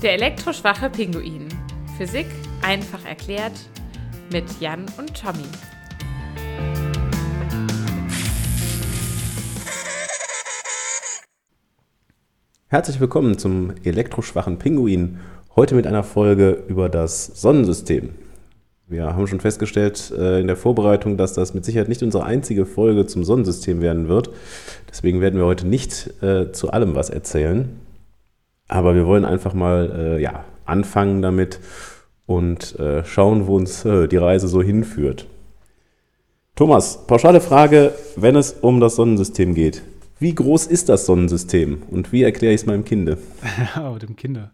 Der elektroschwache Pinguin. Physik einfach erklärt mit Jan und Tommy. Herzlich willkommen zum elektroschwachen Pinguin. Heute mit einer Folge über das Sonnensystem. Wir haben schon festgestellt in der Vorbereitung, dass das mit Sicherheit nicht unsere einzige Folge zum Sonnensystem werden wird. Deswegen werden wir heute nicht zu allem was erzählen. Aber wir wollen einfach mal anfangen damit und schauen, wo uns die Reise so hinführt. Thomas, pauschale Frage, wenn es um das Sonnensystem geht. Wie groß ist das Sonnensystem und wie erkläre ich es meinem Kinde? Ja, dem Kinder.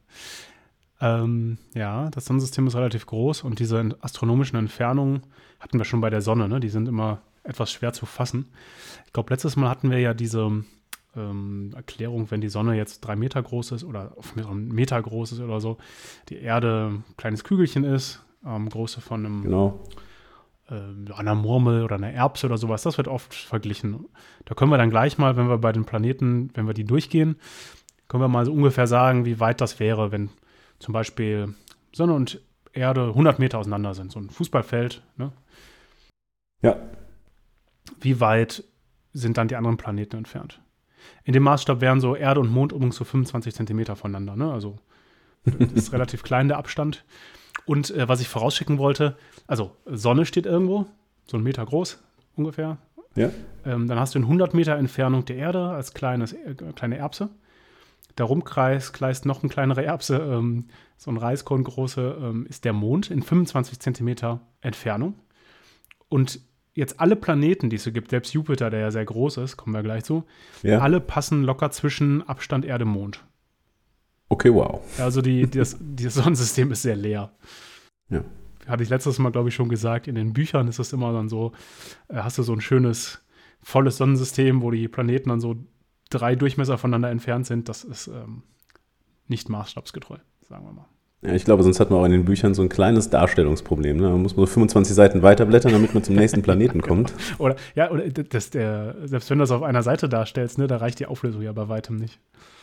Das Sonnensystem ist relativ groß und diese astronomischen Entfernungen hatten wir schon bei der Sonne, ne? Die sind immer etwas schwer zu fassen. Ich glaube, letztes Mal hatten wir ja diese Erklärung, wenn die Sonne jetzt 3 Meter groß ist oder auf einen Meter groß ist oder so, die Erde ein kleines Kügelchen ist, Größe von einer Murmel oder einer Erbse oder sowas, das wird oft verglichen. Da können wir dann gleich mal, wenn wir bei den Planeten, wenn wir die durchgehen, können wir mal so ungefähr sagen, wie weit das wäre, wenn zum Beispiel Sonne und Erde 100 Meter auseinander sind, so ein Fußballfeld. Ne? Ja. Wie weit sind dann die anderen Planeten entfernt? In dem Maßstab wären so Erde und Mond übrigens so 25 Zentimeter voneinander. Ne? Also das ist relativ klein, der Abstand. Und was ich vorausschicken wollte, also Sonne steht irgendwo, so 1 Meter groß ungefähr. Ja. Dann hast du in 100 Meter Entfernung die Erde als kleine Erbse. Darum kreist noch eine kleinere Erbse, so ein Reiskorn große, ist der Mond in 25 Zentimeter Entfernung. Und jetzt alle Planeten, die es so gibt, selbst Jupiter, der ja sehr groß ist, kommen wir gleich zu, alle passen locker zwischen Abstand Erde-Mond. Okay, wow. Also dieses Sonnensystem ist sehr leer. Ja. Hatte ich letztes Mal, glaube ich, schon gesagt, in den Büchern ist es immer dann so, hast du so ein schönes, volles Sonnensystem, wo die Planeten dann so 3 Durchmesser voneinander entfernt sind. Das ist nicht maßstabsgetreu, sagen wir mal. Ja, ich glaube, sonst hat man auch in den Büchern so ein kleines Darstellungsproblem. Ne? Man muss nur 25 Seiten weiterblättern, damit man zum nächsten Planeten kommt. Oder selbst wenn du das auf einer Seite darstellst, ne, da reicht die Auflösung ja bei weitem nicht.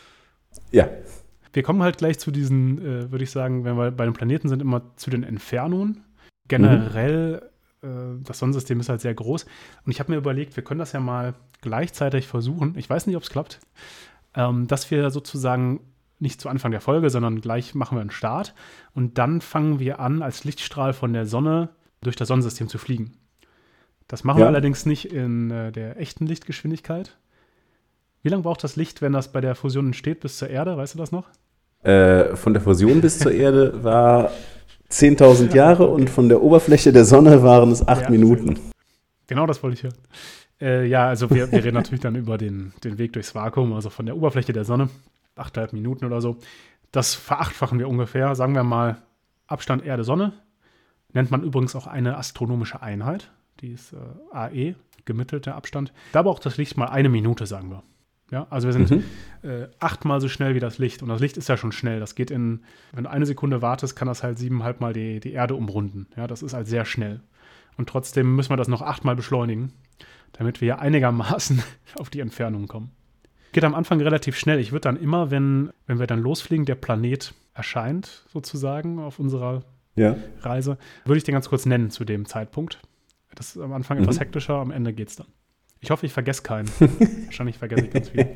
Ja. Wir kommen halt gleich zu diesen, würde ich sagen, wenn wir bei den Planeten sind, immer zu den Entfernungen. Generell, das Sonnensystem ist halt sehr groß. Und ich habe mir überlegt, wir können das ja mal gleichzeitig versuchen. Ich weiß nicht, ob es klappt. Dass wir sozusagen nicht zu Anfang der Folge, sondern gleich machen wir einen Start. Und dann fangen wir an, als Lichtstrahl von der Sonne durch das Sonnensystem zu fliegen. Das machen wir allerdings nicht in der echten Lichtgeschwindigkeit. Wie lange braucht das Licht, wenn das bei der Fusion entsteht, bis zur Erde? Weißt du das noch? Von der Fusion bis zur Erde war 10.000 Jahre und von der Oberfläche der Sonne waren es 8 Minuten. Genau, das wollte ich hören. Also wir reden natürlich dann über den Weg durchs Vakuum, also von der Oberfläche der Sonne, 8,5 Minuten oder so. Das verachtfachen wir ungefähr, sagen wir mal Abstand Erde-Sonne. Nennt man übrigens auch eine astronomische Einheit, die ist AE, gemittelter Abstand. Da braucht das Licht mal 1 Minute, sagen wir. Ja, also wir sind 8-mal so schnell wie das Licht. Und das Licht ist ja schon schnell. Das geht wenn du 1 Sekunde wartest, kann das halt 7,5 Mal die Erde umrunden. Ja, das ist halt sehr schnell. Und trotzdem müssen wir das noch 8-mal beschleunigen, damit wir einigermaßen auf die Entfernung kommen. Geht am Anfang relativ schnell. Ich würde dann immer, wenn wir dann losfliegen, der Planet erscheint sozusagen auf unserer Reise, würde ich den ganz kurz nennen zu dem Zeitpunkt. Das ist am Anfang etwas hektischer, am Ende geht's dann. Ich hoffe, ich vergesse keinen. Wahrscheinlich vergesse ich ganz viel.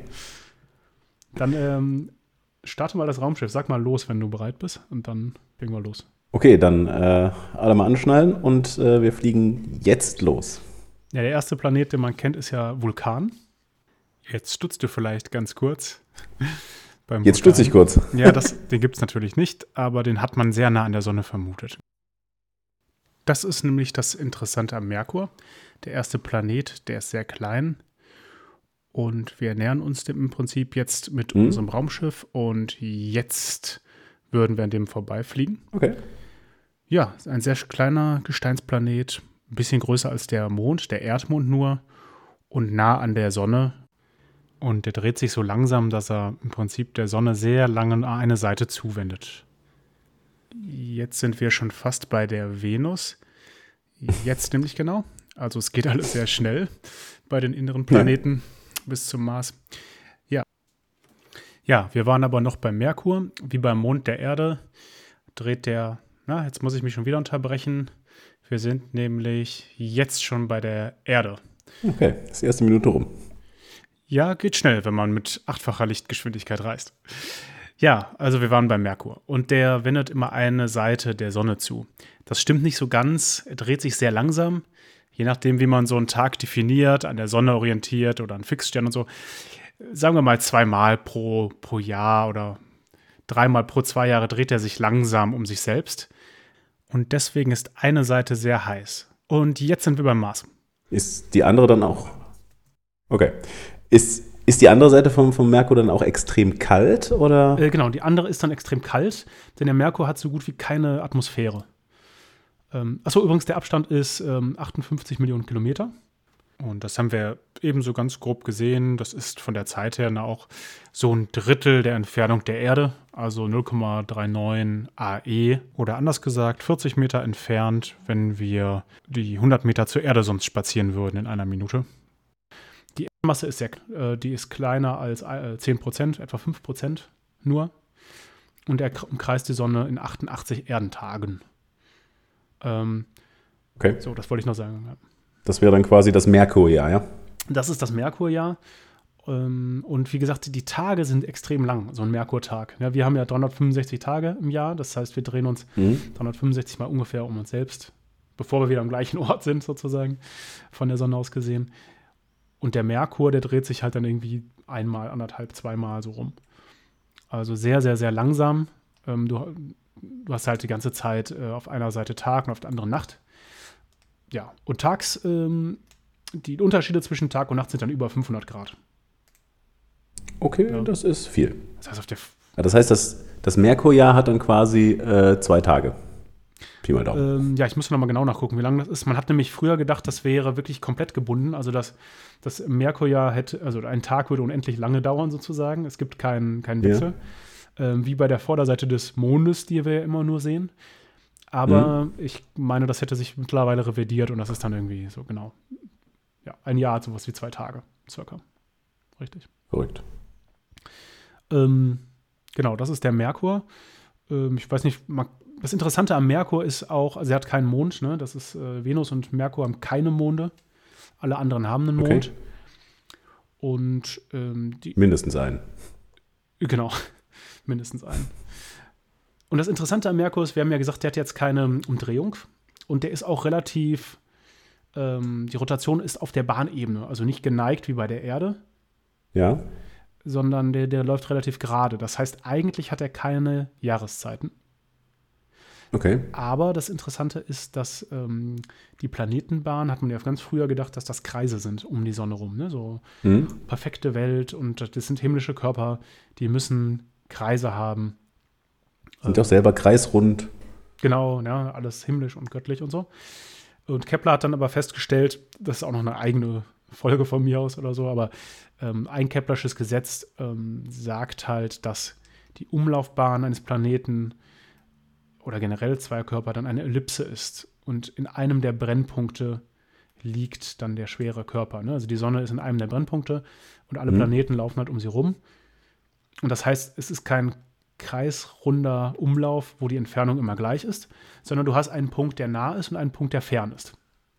Dann starte mal das Raumschiff. Sag mal los, wenn du bereit bist. Und dann legen wir los. Okay, dann alle mal anschnallen und wir fliegen jetzt los. Ja, der erste Planet, den man kennt, ist ja Vulkan. Jetzt stutzt du vielleicht ganz kurz. Jetzt stutze ich kurz. Ja, den gibt es natürlich nicht, aber den hat man sehr nah an der Sonne vermutet. Das ist nämlich das Interessante am Merkur. Der erste Planet, der ist sehr klein und wir nähern uns dem im Prinzip jetzt mit unserem Raumschiff und jetzt würden wir an dem vorbeifliegen. Okay. Ja, ist ein sehr kleiner Gesteinsplanet, ein bisschen größer als der Mond, der Erdmond nur und nah an der Sonne. Und der dreht sich so langsam, dass er im Prinzip der Sonne sehr lange eine Seite zuwendet. Jetzt sind wir schon fast bei der Venus. Jetzt nämlich genau. Also es geht alles sehr schnell bei den inneren Planeten bis zum Mars. Ja, wir waren aber noch beim Merkur. Wie beim Mond der Erde dreht der, jetzt muss ich mich schon wieder unterbrechen. Wir sind nämlich jetzt schon bei der Erde. Okay, ist die erste Minute rum. Ja, geht schnell, wenn man mit 8-facher Lichtgeschwindigkeit reist. Ja, also wir waren beim Merkur und der wendet immer eine Seite der Sonne zu. Das stimmt nicht so ganz, er dreht sich sehr langsam, je nachdem, wie man so einen Tag definiert, an der Sonne orientiert oder an Fixstern und so. Sagen wir mal 2-mal pro Jahr oder 3-mal pro 2 Jahre dreht er sich langsam um sich selbst. Und deswegen ist eine Seite sehr heiß. Und jetzt sind wir beim Mars. Ist die andere dann auch? Okay. Ist die andere Seite vom Merkur dann auch extrem kalt, oder? Genau, die andere ist dann extrem kalt, denn der Merkur hat so gut wie keine Atmosphäre. Achso, übrigens, der Abstand ist 58 Millionen Kilometer. Und das haben wir ebenso ganz grob gesehen. Das ist von der Zeit her auch so ein Drittel der Entfernung der Erde, also 0,39 AE. Oder anders gesagt, 40 Meter entfernt, wenn wir die 100 Meter zur Erde sonst spazieren würden in einer Minute. Die Erdmasse ist die ist kleiner als 10%, etwa 5% nur. Und er umkreist die Sonne in 88 Erdentagen. Okay. So, das wollte ich noch sagen. Ja. Das wäre dann quasi das Merkurjahr, ja? Das ist das Merkurjahr. Und wie gesagt, die Tage sind extrem lang, so ein Merkurtag. Ja, wir haben ja 365 Tage im Jahr, das heißt, wir drehen uns 365 Mal ungefähr um uns selbst, bevor wir wieder am gleichen Ort sind, sozusagen, von der Sonne aus gesehen. Und der Merkur, der dreht sich halt dann irgendwie 1-mal, 1,5, 2-mal so rum. Also sehr, sehr, sehr langsam. Du hast halt die ganze Zeit auf einer Seite Tag und auf der anderen Nacht. Ja, und tags, die Unterschiede zwischen Tag und Nacht sind dann über 500 Grad. Okay, ja. Das ist viel. Das heißt, das Merkurjahr hat dann quasi 2 Tage. Pi mal Daumen. Ich muss noch mal genau nachgucken, wie lange das ist. Man hat nämlich früher gedacht, das wäre wirklich komplett gebunden. Also das Merkurjahr also ein Tag würde unendlich lange dauern sozusagen. Es gibt keinen Wechsel. Ja. Wie bei der Vorderseite des Mondes, die wir ja immer nur sehen. Aber ich meine, das hätte sich mittlerweile revidiert und das ist dann irgendwie so genau. Ja, ein Jahr hat sowas wie 2 Tage circa. Richtig. Verrückt. Genau, das ist der Merkur. Ich weiß nicht, das Interessante am Merkur ist auch, also er hat keinen Mond, ne? Das ist Venus und Merkur haben keine Monde. Alle anderen haben einen Mond. Okay. Und mindestens einen. Genau, mindestens einen. Und das Interessante am Merkur ist, wir haben ja gesagt, der hat jetzt keine Umdrehung und der ist auch relativ, die Rotation ist auf der Bahnebene, also nicht geneigt wie bei der Erde. Ja. Sondern der läuft relativ gerade. Das heißt, eigentlich hat er keine Jahreszeiten. Okay. Aber das Interessante ist, dass die Planetenbahn, hat man ja ganz früher gedacht, dass das Kreise sind um die Sonne rum. Ne? So perfekte Welt und das sind himmlische Körper, die müssen Kreise haben. Sind auch selber kreisrund. Genau, ja, alles himmlisch und göttlich und so. Und Kepler hat dann aber festgestellt, das ist auch noch eine eigene Folge von mir aus oder so, aber ein Keplersches Gesetz sagt halt, dass die Umlaufbahn eines Planeten oder generell zweier Körper dann eine Ellipse ist und in einem der Brennpunkte liegt dann der schwere Körper. Ne? Also die Sonne ist in einem der Brennpunkte und alle Planeten laufen halt um sie rum. Und das heißt, es ist kein kreisrunder Umlauf, wo die Entfernung immer gleich ist, sondern du hast einen Punkt, der nah ist und einen Punkt, der fern ist.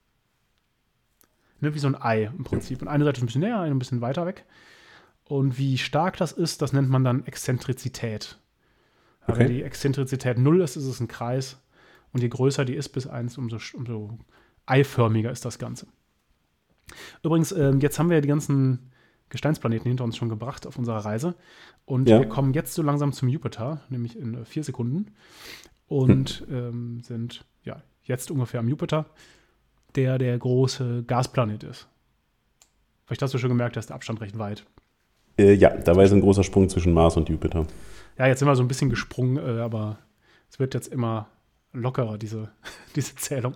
Ne, wie so ein Ei im Prinzip. Und eine Seite ist ein bisschen näher, eine ein bisschen weiter weg. Und wie stark das ist, das nennt man dann Exzentrizität. Okay. Wenn die Exzentrizität 0 ist, ist es ein Kreis. Und je größer die ist bis 1, umso eiförmiger ist das Ganze. Übrigens, jetzt haben wir ja die ganzen Gesteinsplaneten hinter uns schon gebracht auf unserer Reise. Und wir kommen jetzt so langsam zum Jupiter, nämlich in 4 Sekunden. Und sind jetzt ungefähr am Jupiter, der große Gasplanet ist. Vielleicht hast du schon gemerkt, da ist der Abstand recht weit. Ja, da war jetzt ein großer Sprung zwischen Mars und Jupiter. Ja, jetzt sind wir so ein bisschen gesprungen, aber es wird jetzt immer lockerer, diese Zählung.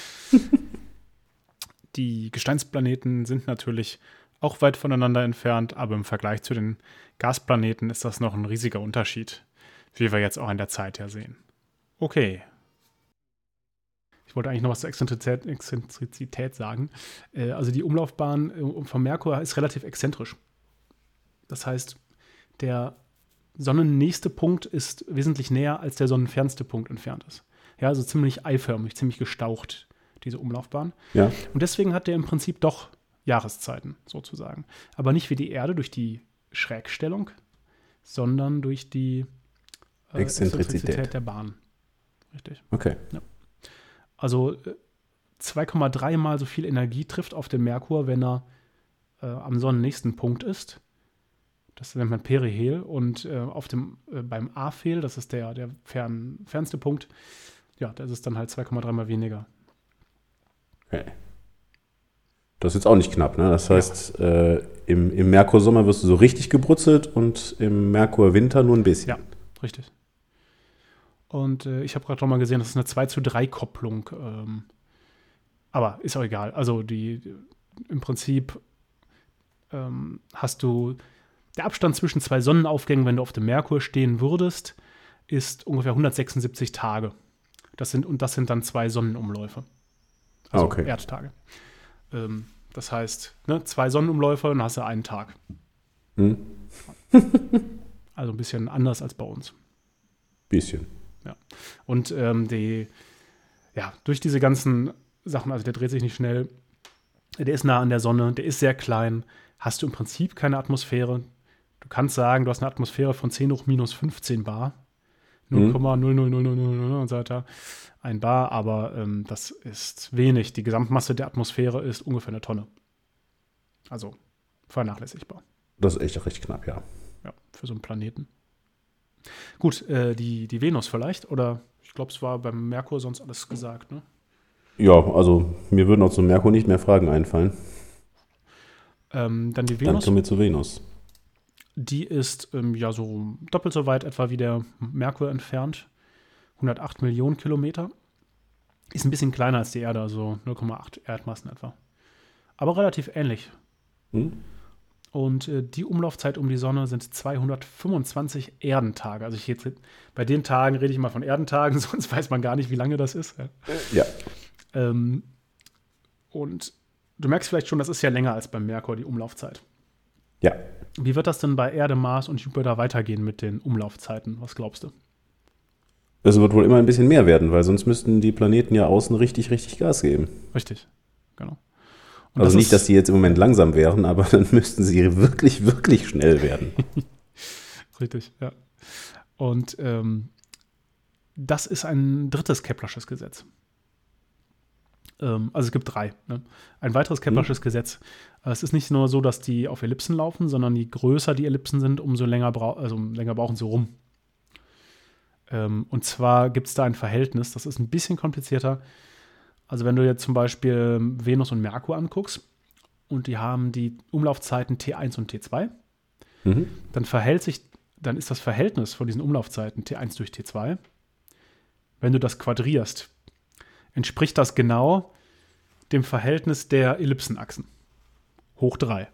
Die Gesteinsplaneten sind natürlich auch weit voneinander entfernt, aber im Vergleich zu den Gasplaneten ist das noch ein riesiger Unterschied, wie wir jetzt auch in der Zeit ja sehen. Okay. Ich wollte eigentlich noch was zur Exzentrizität sagen. Also die Umlaufbahn vom Merkur ist relativ exzentrisch. Das heißt, der sonnennächste Punkt ist wesentlich näher, als der sonnenfernste Punkt entfernt ist. Ja, also ziemlich eiförmig, ziemlich gestaucht, diese Umlaufbahn. Ja. Und deswegen hat der im Prinzip doch Jahreszeiten, sozusagen. Aber nicht wie die Erde durch die Schrägstellung, sondern durch die Exzentrizität der Bahn. Richtig. Okay. Ja. Also 2,3 Mal so viel Energie trifft auf den Merkur, wenn er am sonnennächsten Punkt ist. Das nennt man Perihel. Und beim Aphel, das ist der fernste Punkt, ja, da ist es dann halt 2,3 Mal weniger. Okay. Das ist jetzt auch nicht knapp, ne? Das heißt, im Merkursommer wirst du so richtig gebrutzelt und im Merkurwinter nur ein bisschen. Ja, richtig. Und ich habe gerade noch mal gesehen, das ist eine 2:3-Kopplung. Aber ist auch egal. Also im Prinzip hast du der Abstand zwischen zwei Sonnenaufgängen, wenn du auf dem Merkur stehen würdest, ist ungefähr 176 Tage. Das sind dann 2 Sonnenumläufe. Also okay. Erdtage. Das heißt, 2 Sonnenumläufe, dann hast du einen Tag. Also ein bisschen anders als bei uns. Bisschen. Ja. Und durch diese ganzen Sachen, also der dreht sich nicht schnell, der ist nah an der Sonne, der ist sehr klein, hast du im Prinzip keine Atmosphäre. Du kannst sagen, du hast eine Atmosphäre von 10 hoch minus 15 bar. 0,00000 und so weiter. Ein Bar, aber das ist wenig. Die Gesamtmasse der Atmosphäre ist ungefähr eine Tonne. Also vernachlässigbar. Das ist echt recht knapp, ja. Ja, für so einen Planeten. Gut, die Venus vielleicht? Oder ich glaube, es war beim Merkur sonst alles gesagt, ne? Ja, also mir würden auch zum Merkur nicht mehr Fragen einfallen. Dann die Venus. Dann kommen wir zu Venus. Die ist so doppelt so weit etwa wie der Merkur entfernt. 108 Millionen Kilometer. Ist ein bisschen kleiner als die Erde, also 0,8 Erdmassen etwa. Aber relativ ähnlich. Und die Umlaufzeit um die Sonne sind 225 Erdentage. Also bei den Tagen rede ich mal von Erdentagen, sonst weiß man gar nicht, wie lange das ist. Ja. Und du merkst vielleicht schon, das ist ja länger als beim Merkur, die Umlaufzeit. Ja. Wie wird das denn bei Erde, Mars und Jupiter weitergehen mit den Umlaufzeiten? Was glaubst du? Es wird wohl immer ein bisschen mehr werden, weil sonst müssten die Planeten ja außen richtig, richtig Gas geben. Richtig, genau. Und also nicht, dass die jetzt im Moment langsam wären, aber dann müssten sie wirklich, wirklich schnell werden. Richtig, ja. Und das ist ein drittes Keplersches Gesetz. Also es gibt 3. Ne? Ein weiteres Keplersches Gesetz. Es ist nicht nur so, dass die auf Ellipsen laufen, sondern je größer die Ellipsen sind, umso länger brauchen sie rum. Und zwar gibt es da ein Verhältnis, das ist ein bisschen komplizierter. Also wenn du jetzt zum Beispiel Venus und Merkur anguckst und die haben die Umlaufzeiten T1 und T2, dann ist das Verhältnis von diesen Umlaufzeiten T1 durch T2, wenn du das quadrierst, entspricht das genau dem Verhältnis der Ellipsenachsen. Hoch 3.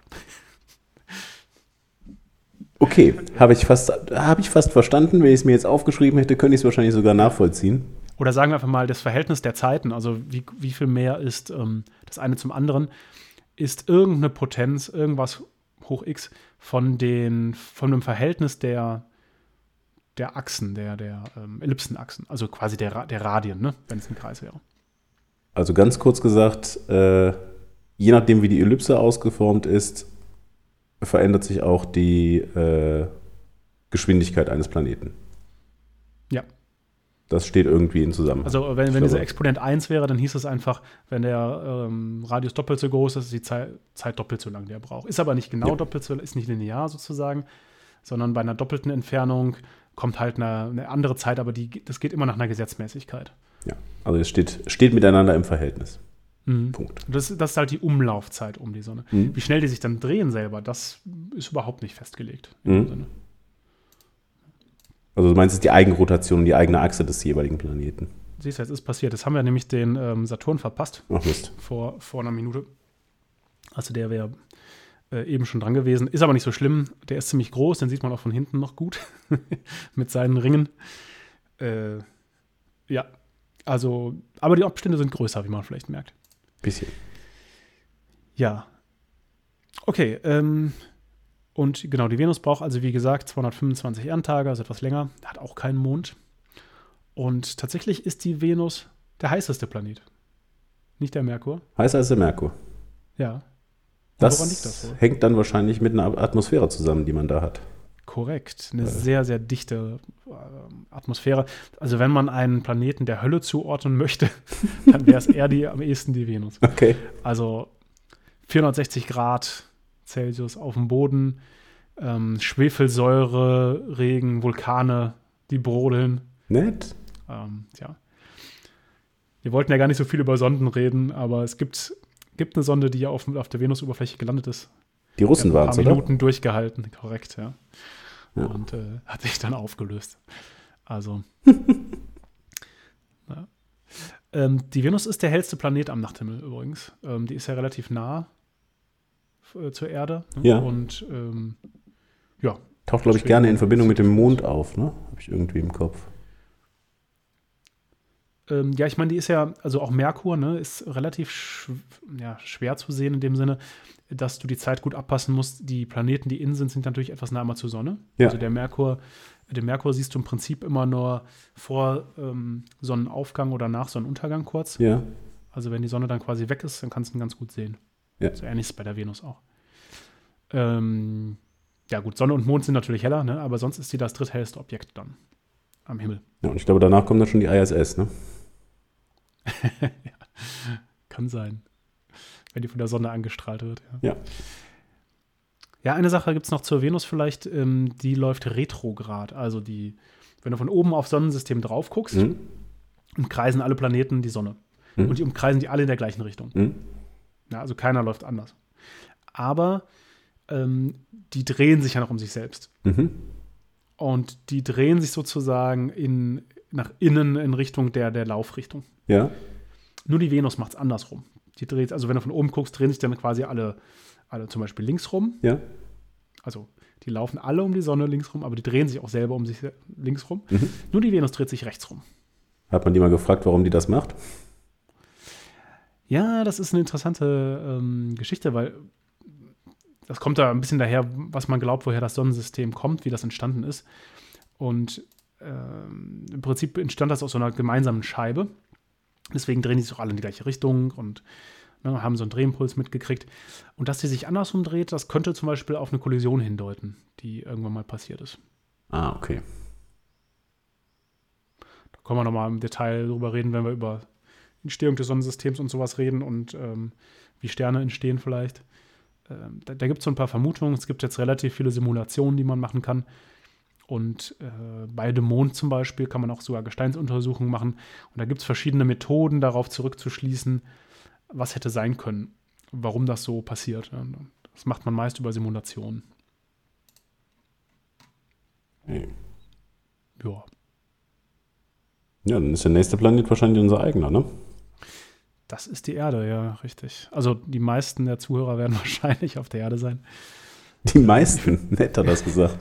Okay, habe ich fast verstanden. Wenn ich es mir jetzt aufgeschrieben hätte, könnte ich es wahrscheinlich sogar nachvollziehen. Oder sagen wir einfach mal, das Verhältnis der Zeiten, also wie viel mehr ist das eine zum anderen, ist irgendeine Potenz, irgendwas hoch x von dem Verhältnis der Achsen, der Ellipsenachsen, also quasi der Radien, ne, wenn es ein Kreis wäre. Also ganz kurz gesagt, je nachdem, wie die Ellipse ausgeformt ist, verändert sich auch die Geschwindigkeit eines Planeten. Ja. Das steht irgendwie in Zusammenhang. Also wenn dieser Exponent 1 wäre, dann hieß es einfach, wenn der Radius doppelt so groß ist, ist die Zeit doppelt so lang, die er braucht. Ist aber nicht genau doppelt so, ist nicht linear sozusagen, sondern bei einer doppelten Entfernung kommt halt eine andere Zeit, aber das geht immer nach einer Gesetzmäßigkeit. Ja, also es steht miteinander im Verhältnis. Punkt. Das ist halt die Umlaufzeit um die Sonne. Wie schnell die sich dann drehen selber, das ist überhaupt nicht festgelegt. In dem Sinne. Also du meinst, es ist die Eigenrotation, die eigene Achse des jeweiligen Planeten. Siehst du, jetzt ist passiert. Jetzt haben wir nämlich den Saturn verpasst. Ach Mist. Vor einer Minute. Also der wäre eben schon dran gewesen. Ist aber nicht so schlimm. Der ist ziemlich groß, den sieht man auch von hinten noch gut. Mit seinen Ringen. Ja, also, aber die Abstände sind größer, wie man vielleicht merkt. Bisschen. Ja. Okay, Und genau, die Venus braucht also, wie gesagt, 225 Erdtage, also etwas länger, hat auch keinen Mond. Und tatsächlich ist die Venus der heißeste Planet, nicht der Merkur. Heißer als der Merkur. Ja. Das, woran liegt das wohl? hängt dann wahrscheinlich mit einer Atmosphäre zusammen, die man da hat. Korrekt, eine sehr, sehr dichte Atmosphäre. Also wenn man einen Planeten der Hölle zuordnen möchte, dann wäre es eher am ehesten die Venus. Okay. Also 460 Grad Celsius auf dem Boden, Schwefelsäure, Regen, Vulkane, die brodeln. Nett. Tja. Wir wollten ja gar nicht so viel über Sonden reden, aber es gibt eine Sonde, die ja auf der Venusoberfläche gelandet ist. Die Russen waren es, oder? Ein oder? paar Minuten durchgehalten, korrekt, ja. Ja. Und hat sich dann aufgelöst. Also. Ja. Die Venus ist der hellste Planet am Nachthimmel übrigens. Die ist ja relativ nah zur Erde. Ne? Ja. Und ja. Taucht, glaube ich, gerne in Verbindung mit dem Mond auf, ne? Habe ich irgendwie im Kopf. Ja, ich meine, die ist ja, also auch Merkur, ne, ist relativ schwer zu sehen in dem Sinne, dass du die Zeit gut abpassen musst. Die Planeten, die innen sind natürlich etwas näher zur Sonne. Ja. Also den Merkur siehst du im Prinzip immer nur vor Sonnenaufgang oder nach Sonnenuntergang kurz. Ja. Also wenn die Sonne dann quasi weg ist, dann kannst du ihn ganz gut sehen. Ja. So ähnlich ist es bei der Venus auch. Ja gut, Sonne und Mond sind natürlich heller, ne, aber sonst ist sie das dritthellste Objekt dann am Himmel. Ja, und ich glaube, danach kommt dann schon die ISS, ne? Ja, kann sein. Wenn die von der Sonne angestrahlt wird. Ja. Ja, eine Sache gibt es noch zur Venus vielleicht, die läuft retrograd. Also wenn du von oben aufs Sonnensystem drauf guckst, umkreisen alle Planeten die Sonne. Und die umkreisen die alle in der gleichen Richtung. Ja, also keiner läuft anders. Aber die drehen sich ja noch um sich selbst. Und die drehen sich sozusagen nach innen in Richtung der Laufrichtung. Ja. Nur die Venus macht es andersrum. Die dreht, also wenn du von oben guckst, drehen sich dann quasi alle zum Beispiel links rum. Ja. Also die laufen alle um die Sonne links rum, aber die drehen sich auch selber um sich links rum. Nur die Venus dreht sich rechts rum. Hat man die mal gefragt, warum die das macht? Ja, das ist eine interessante Geschichte, weil das kommt da ein bisschen daher, was man glaubt, woher das Sonnensystem kommt, wie das entstanden ist. Und im Prinzip entstand das aus so einer gemeinsamen Scheibe. Deswegen drehen die sich auch alle in die gleiche Richtung und haben so einen Drehimpuls mitgekriegt. Und dass die sich andersrum dreht, das könnte zum Beispiel auf eine Kollision hindeuten, die irgendwann mal passiert ist. Ah, okay. Da können wir nochmal im Detail drüber reden, wenn wir über die Entstehung des Sonnensystems und sowas reden und wie Sterne entstehen vielleicht. Da gibt es so ein paar Vermutungen. Es gibt jetzt relativ viele Simulationen, die man machen kann. Und bei dem Mond zum Beispiel kann man auch sogar Gesteinsuntersuchungen machen. Und da gibt es verschiedene Methoden, darauf zurückzuschließen, was hätte sein können, warum das so passiert. Das macht man meist über Simulationen. Okay. Ja. Ja, dann ist der nächste Planet wahrscheinlich unser eigener, ne? Das ist die Erde, ja, richtig. Also die meisten der Zuhörer werden wahrscheinlich auf der Erde sein. Die meisten, nett hat das gesagt.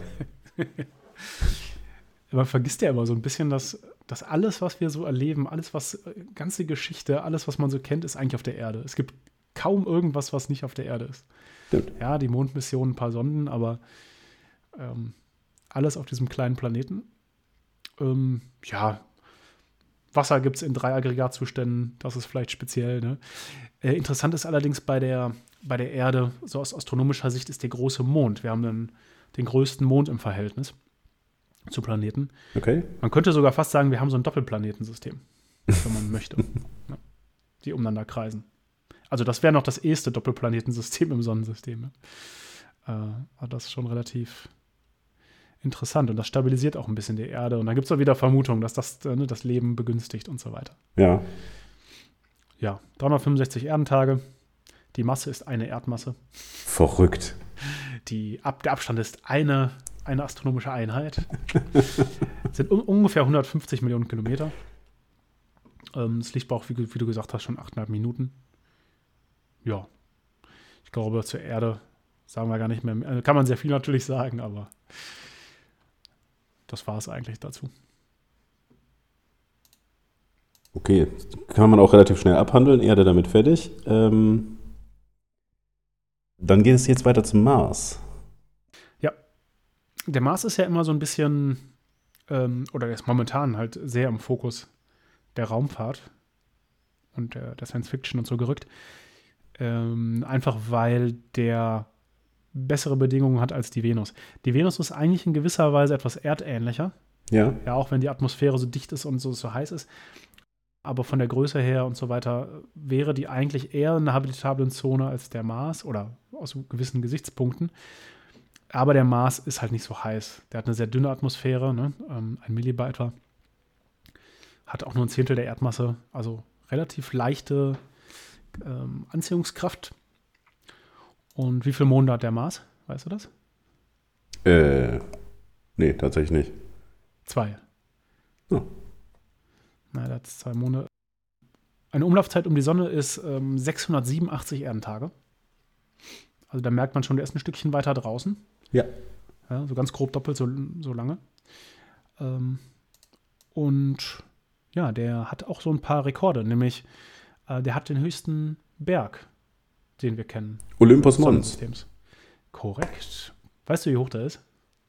Man vergisst ja immer so ein bisschen, dass alles, was wir so erleben, ganze Geschichte, alles, was man so kennt, ist eigentlich auf der Erde. Es gibt kaum irgendwas, was nicht auf der Erde ist. Stimmt. Ja, die Mondmission, ein paar Sonden, aber alles auf diesem kleinen Planeten. Ja, Wasser gibt es in 3 Aggregatzuständen, das ist vielleicht speziell. Ne? Interessant ist allerdings bei der Erde, so aus astronomischer Sicht, ist der große Mond. Wir haben den größten Mond im Verhältnis zu Planeten. Okay. Man könnte sogar fast sagen, wir haben so ein Doppelplanetensystem, wenn man möchte, ne? Die umeinander kreisen. Also das wäre noch das erste Doppelplanetensystem im Sonnensystem. Ne? Aber das ist schon relativ interessant und das stabilisiert auch ein bisschen die Erde. Und dann gibt es auch wieder Vermutungen, dass das das Leben begünstigt und so weiter. Ja. Ja, 365 Erdentage. Die Masse ist eine Erdmasse. Verrückt. Der Abstand ist eine astronomische Einheit. Das sind ungefähr 150 Millionen Kilometer. Das Licht braucht, wie du gesagt hast, schon 8,5 Minuten. Ja, ich glaube, zur Erde sagen wir gar nicht mehr. Kann man sehr viel natürlich sagen, aber das war es eigentlich dazu. Okay, kann man auch relativ schnell abhandeln. Erde damit fertig. Dann geht es jetzt weiter zum Mars. Der Mars ist ja immer so ein bisschen, oder er ist momentan halt sehr im Fokus der Raumfahrt und der Science Fiction und so gerückt. Einfach weil der bessere Bedingungen hat als die Venus. Die Venus ist eigentlich in gewisser Weise etwas erdähnlicher. Ja. Ja, auch wenn die Atmosphäre so dicht ist und so heiß ist. Aber von der Größe her und so weiter wäre die eigentlich eher in einer habitablen Zone als der Mars oder aus gewissen Gesichtspunkten. Aber der Mars ist halt nicht so heiß. Der hat eine sehr dünne Atmosphäre, ne? 1 Millibar etwa. Hat auch nur 1/10 der Erdmasse, also relativ leichte Anziehungskraft. Und wie viele Monde hat der Mars? Weißt du das? Nee, tatsächlich nicht. 2. Oh. Na, der hat 2 Monde. Eine Umlaufzeit um die Sonne ist 687 Erdentage. Also da merkt man schon, der ist ein Stückchen weiter draußen. Ja. Ja, so ganz grob doppelt so lange. Und ja, der hat auch so ein paar Rekorde, nämlich der hat den höchsten Berg, den wir kennen. Olympus Mons. Sonnensystems. Korrekt. Weißt du, wie hoch der ist?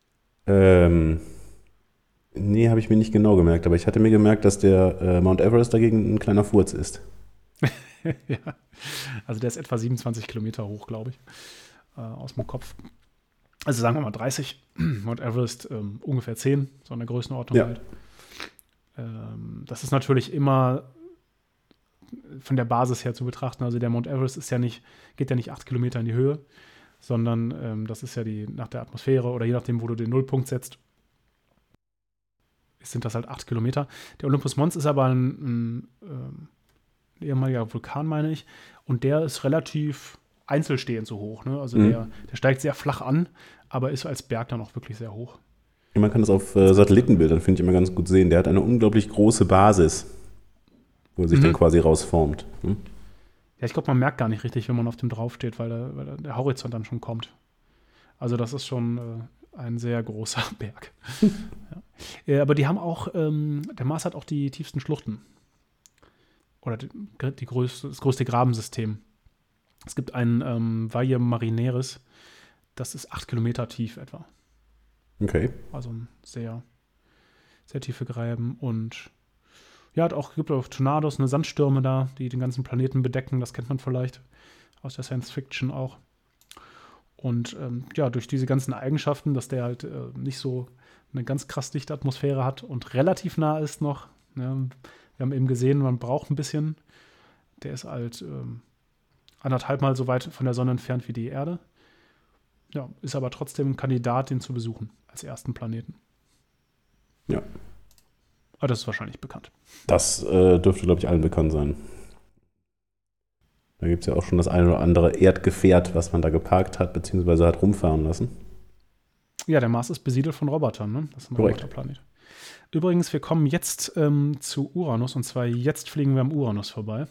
Nee, habe ich mir nicht genau gemerkt, aber ich hatte mir gemerkt, dass der Mount Everest dagegen ein kleiner Furz ist. Ja. Also der ist etwa 27 Kilometer hoch, glaube ich, aus dem Kopf. Also sagen wir mal 30, Mount Everest ungefähr 10, so eine Größenordnung Ja. halt. Das ist natürlich immer von der Basis her zu betrachten. Also der Mount Everest geht ja nicht 8 Kilometer in die Höhe, sondern das ist ja nach der Atmosphäre oder je nachdem, wo du den Nullpunkt setzt, sind das halt 8 Kilometer. Der Olympus Mons ist aber ein ehemaliger Vulkan, meine ich, und der ist relativ einzelstehend so hoch. Ne? Also der steigt sehr flach an, aber ist als Berg dann auch wirklich sehr hoch. Man kann das auf Satellitenbildern, finde ich, immer ganz gut sehen. Der hat eine unglaublich große Basis, wo er sich dann quasi rausformt. Hm? Ja, ich glaube, man merkt gar nicht richtig, wenn man auf dem draufsteht, weil der Horizont dann schon kommt. Also das ist schon ein sehr großer Berg. Ja. Aber die haben auch, der Mars hat auch die tiefsten Schluchten. Oder das größte Grabensystem. Es gibt ein Valle Marineris, das ist 8 Kilometer tief etwa. Okay. Also ein sehr, sehr tiefe Gräben. Und ja, gibt auch Tornados, Sandstürme da, die den ganzen Planeten bedecken. Das kennt man vielleicht aus der Science Fiction auch. Und ja, durch diese ganzen Eigenschaften, dass der halt nicht so eine ganz krass dichte Atmosphäre hat und relativ nah ist noch. Ja, wir haben eben gesehen, man braucht ein bisschen. Der ist halt 1,5 Mal so weit von der Sonne entfernt wie die Erde. Ja, ist aber trotzdem ein Kandidat, den zu besuchen als ersten Planeten. Ja. Aber das ist wahrscheinlich bekannt. Das dürfte, glaube ich, allen bekannt sein. Da gibt es ja auch schon das eine oder andere Erdgefährt, was man da geparkt hat, beziehungsweise hat rumfahren lassen. Ja, der Mars ist besiedelt von Robotern, ne? Das ist ein Roboterplanet. Übrigens, wir kommen jetzt zu Uranus, und zwar jetzt fliegen wir am Uranus vorbei.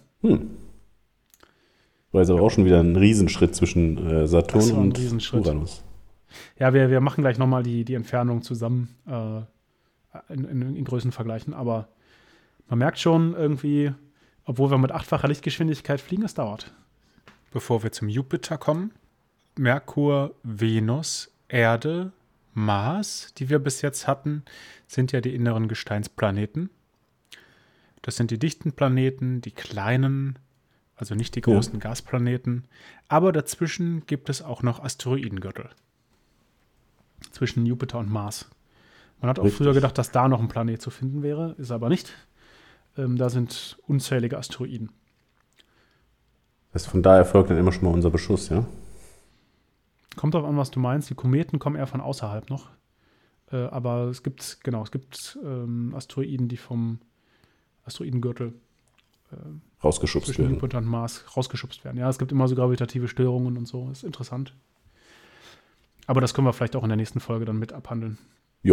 War jetzt aber auch schon wieder ein Riesenschritt zwischen Saturn und Uranus. Ja, wir machen gleich nochmal die Entfernung zusammen in Größenvergleichen, aber man merkt schon irgendwie, obwohl wir mit 8-facher Lichtgeschwindigkeit fliegen, es dauert. Bevor wir zum Jupiter kommen, Merkur, Venus, Erde, Mars, die wir bis jetzt hatten, sind ja die inneren Gesteinsplaneten. Das sind die dichten Planeten, die kleinen, also nicht die großen Gasplaneten. Aber dazwischen gibt es auch noch Asteroidengürtel. Zwischen Jupiter und Mars. Man hat auch früher gedacht, dass da noch ein Planet zu finden wäre, ist aber nicht. Da sind unzählige Asteroiden. Das heißt, von da erfolgt dann immer schon mal unser Beschuss, ja? Kommt drauf an, was du meinst. Die Kometen kommen eher von außerhalb noch. Aber es gibt Asteroiden, die vom Asteroidengürtel rausgeschubst zwischen werden. Jupiter und Mars rausgeschubst werden. Ja, es gibt immer so gravitative Störungen und so. Ist interessant. Aber das können wir vielleicht auch in der nächsten Folge dann mit abhandeln. Ja.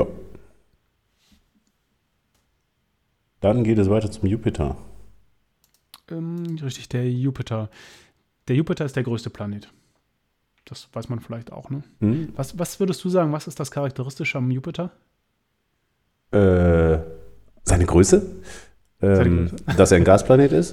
Dann geht es weiter zum Jupiter. Richtig, der Jupiter. Der Jupiter ist der größte Planet. Das weiß man vielleicht auch, ne? Was würdest du sagen, was ist das Charakteristische am Jupiter? Seine Größe? Dass er ein Gasplanet ist?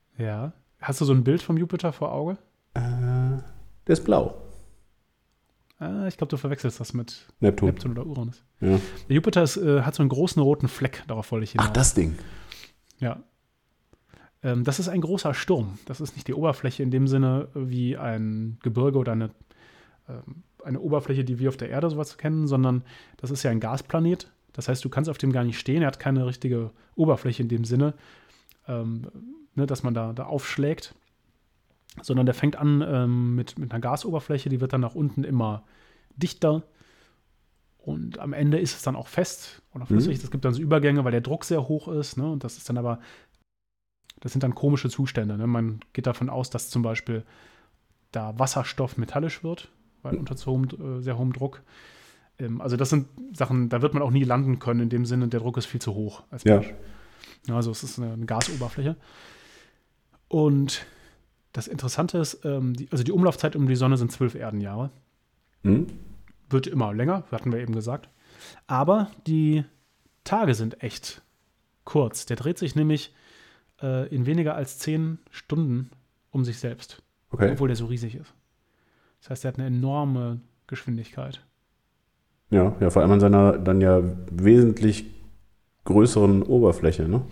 Ja. Hast du so ein Bild vom Jupiter vor Auge? Der ist blau. Ich glaube, du verwechselst das mit Neptun oder Uranus. Ja. Der Jupiter hat so einen großen roten Fleck, darauf wollte ich hinaus. Ach, das Ding. Ja. Das ist ein großer Sturm. Das ist nicht die Oberfläche in dem Sinne wie ein Gebirge oder eine Oberfläche, die wir auf der Erde sowas kennen, sondern das ist ja ein Gasplanet. Das heißt, du kannst auf dem gar nicht stehen. Er hat keine richtige Oberfläche in dem Sinne, dass man da aufschlägt, sondern der fängt an mit einer Gasoberfläche, die wird dann nach unten immer dichter und am Ende ist es dann auch fest oder flüssig. Es gibt dann so Übergänge, weil der Druck sehr hoch ist, ne? Und das sind dann komische Zustände. Ne? Man geht davon aus, dass zum Beispiel da Wasserstoff metallisch wird, weil unter sehr hohem Druck. Also das sind Sachen, da wird man auch nie landen können, in dem Sinne, der Druck ist viel zu hoch als Mensch. Ja, also es ist eine Gasoberfläche. Und das Interessante ist, die Umlaufzeit um die Sonne sind 12 Erdenjahre. Wird immer länger, hatten wir eben gesagt. Aber die Tage sind echt kurz. Der dreht sich nämlich in weniger als 10 Stunden um sich selbst. Okay. Obwohl der so riesig ist. Das heißt, er hat eine enorme Geschwindigkeit. Ja, vor allem an seiner dann ja wesentlich größeren Oberfläche, ne?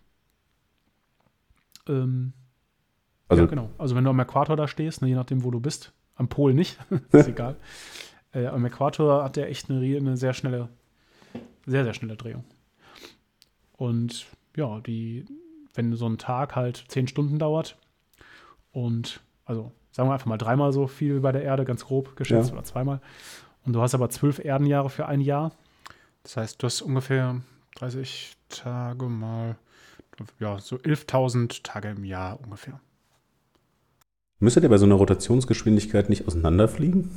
Ja, genau. Also wenn du am Äquator da stehst, ne, je nachdem, wo du bist, am Pol nicht, ist egal. Am Äquator hat der echt eine sehr schnelle Drehung. Und ja, wenn so ein Tag halt 10 Stunden dauert und, also sagen wir einfach mal 3-mal so viel wie bei der Erde, ganz grob geschätzt, oder 2-mal. Und du hast aber 12 Erdenjahre für ein Jahr. Das heißt, du hast ungefähr 30 Tage mal, so 11.000 Tage im Jahr ungefähr. Müsste der bei so einer Rotationsgeschwindigkeit nicht auseinanderfliegen?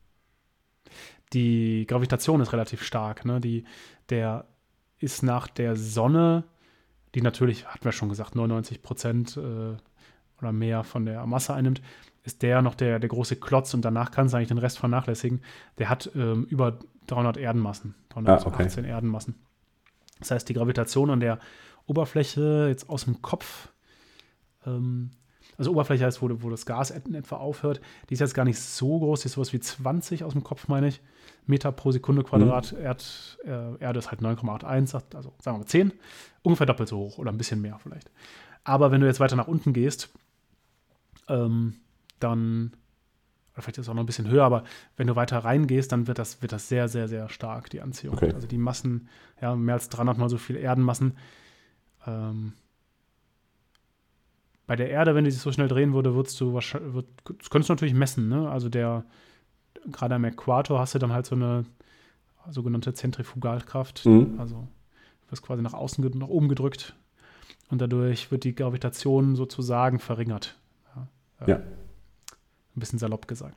Die Gravitation ist relativ stark. Ne? Der ist nach der Sonne, die natürlich, hatten wir schon gesagt, 99% oder mehr von der Masse einnimmt, ist der noch der große Klotz und danach kannst du eigentlich den Rest vernachlässigen. Der hat über 300 Erdenmassen, 318 Erdenmassen. Das heißt, die Gravitation an der Oberfläche, jetzt aus dem Kopf, also Oberfläche heißt, wo das Gas in etwa aufhört, die ist jetzt gar nicht so groß, die ist sowas wie 20 aus dem Kopf, meine ich, Meter pro Sekunde Quadrat. Erde ist halt 9,81, also sagen wir mal 10, ungefähr doppelt so hoch oder ein bisschen mehr vielleicht. Aber wenn du jetzt weiter nach unten gehst, dann, oder vielleicht ist es auch noch ein bisschen höher, aber wenn du weiter reingehst, dann wird das sehr, sehr, sehr stark, die Anziehung. Okay. Also die Massen, mehr als 300 mal so viel Erdenmassen. Bei der Erde, wenn die sich so schnell drehen würde, das könntest du natürlich messen, ne? Also gerade am Äquator hast du dann halt so eine sogenannte Zentrifugalkraft. Also du wirst quasi nach oben gedrückt und dadurch wird die Gravitation sozusagen verringert. Ja. Ein bisschen salopp gesagt.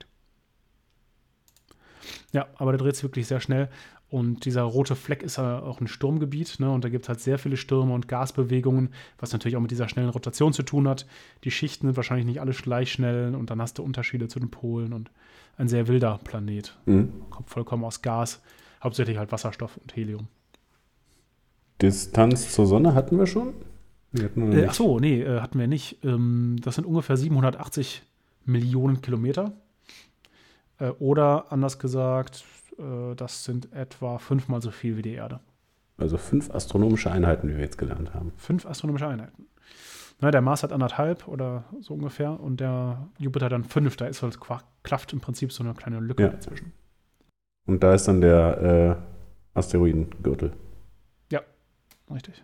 Ja, aber der dreht sich wirklich sehr schnell. Und dieser rote Fleck ist ja auch ein Sturmgebiet, ne? Und da gibt es halt sehr viele Stürme und Gasbewegungen, was natürlich auch mit dieser schnellen Rotation zu tun hat. Die Schichten sind wahrscheinlich nicht alle gleich schnell und dann hast du Unterschiede zu den Polen und ein sehr wilder Planet. Kommt vollkommen aus Gas, hauptsächlich halt Wasserstoff und Helium. Distanz zur Sonne hatten wir schon? Hatten wir nicht. Das sind ungefähr 780 Millionen Kilometer. Oder anders gesagt, das sind etwa 5-mal so viel wie die Erde. Also 5 astronomische Einheiten, wie wir jetzt gelernt haben. 5 astronomische Einheiten. Der Mars hat 1,5 oder so ungefähr und der Jupiter dann 5. Da ist halt klafft im Prinzip so eine kleine Lücke dazwischen. Und da ist dann der Asteroidengürtel. Ja, richtig.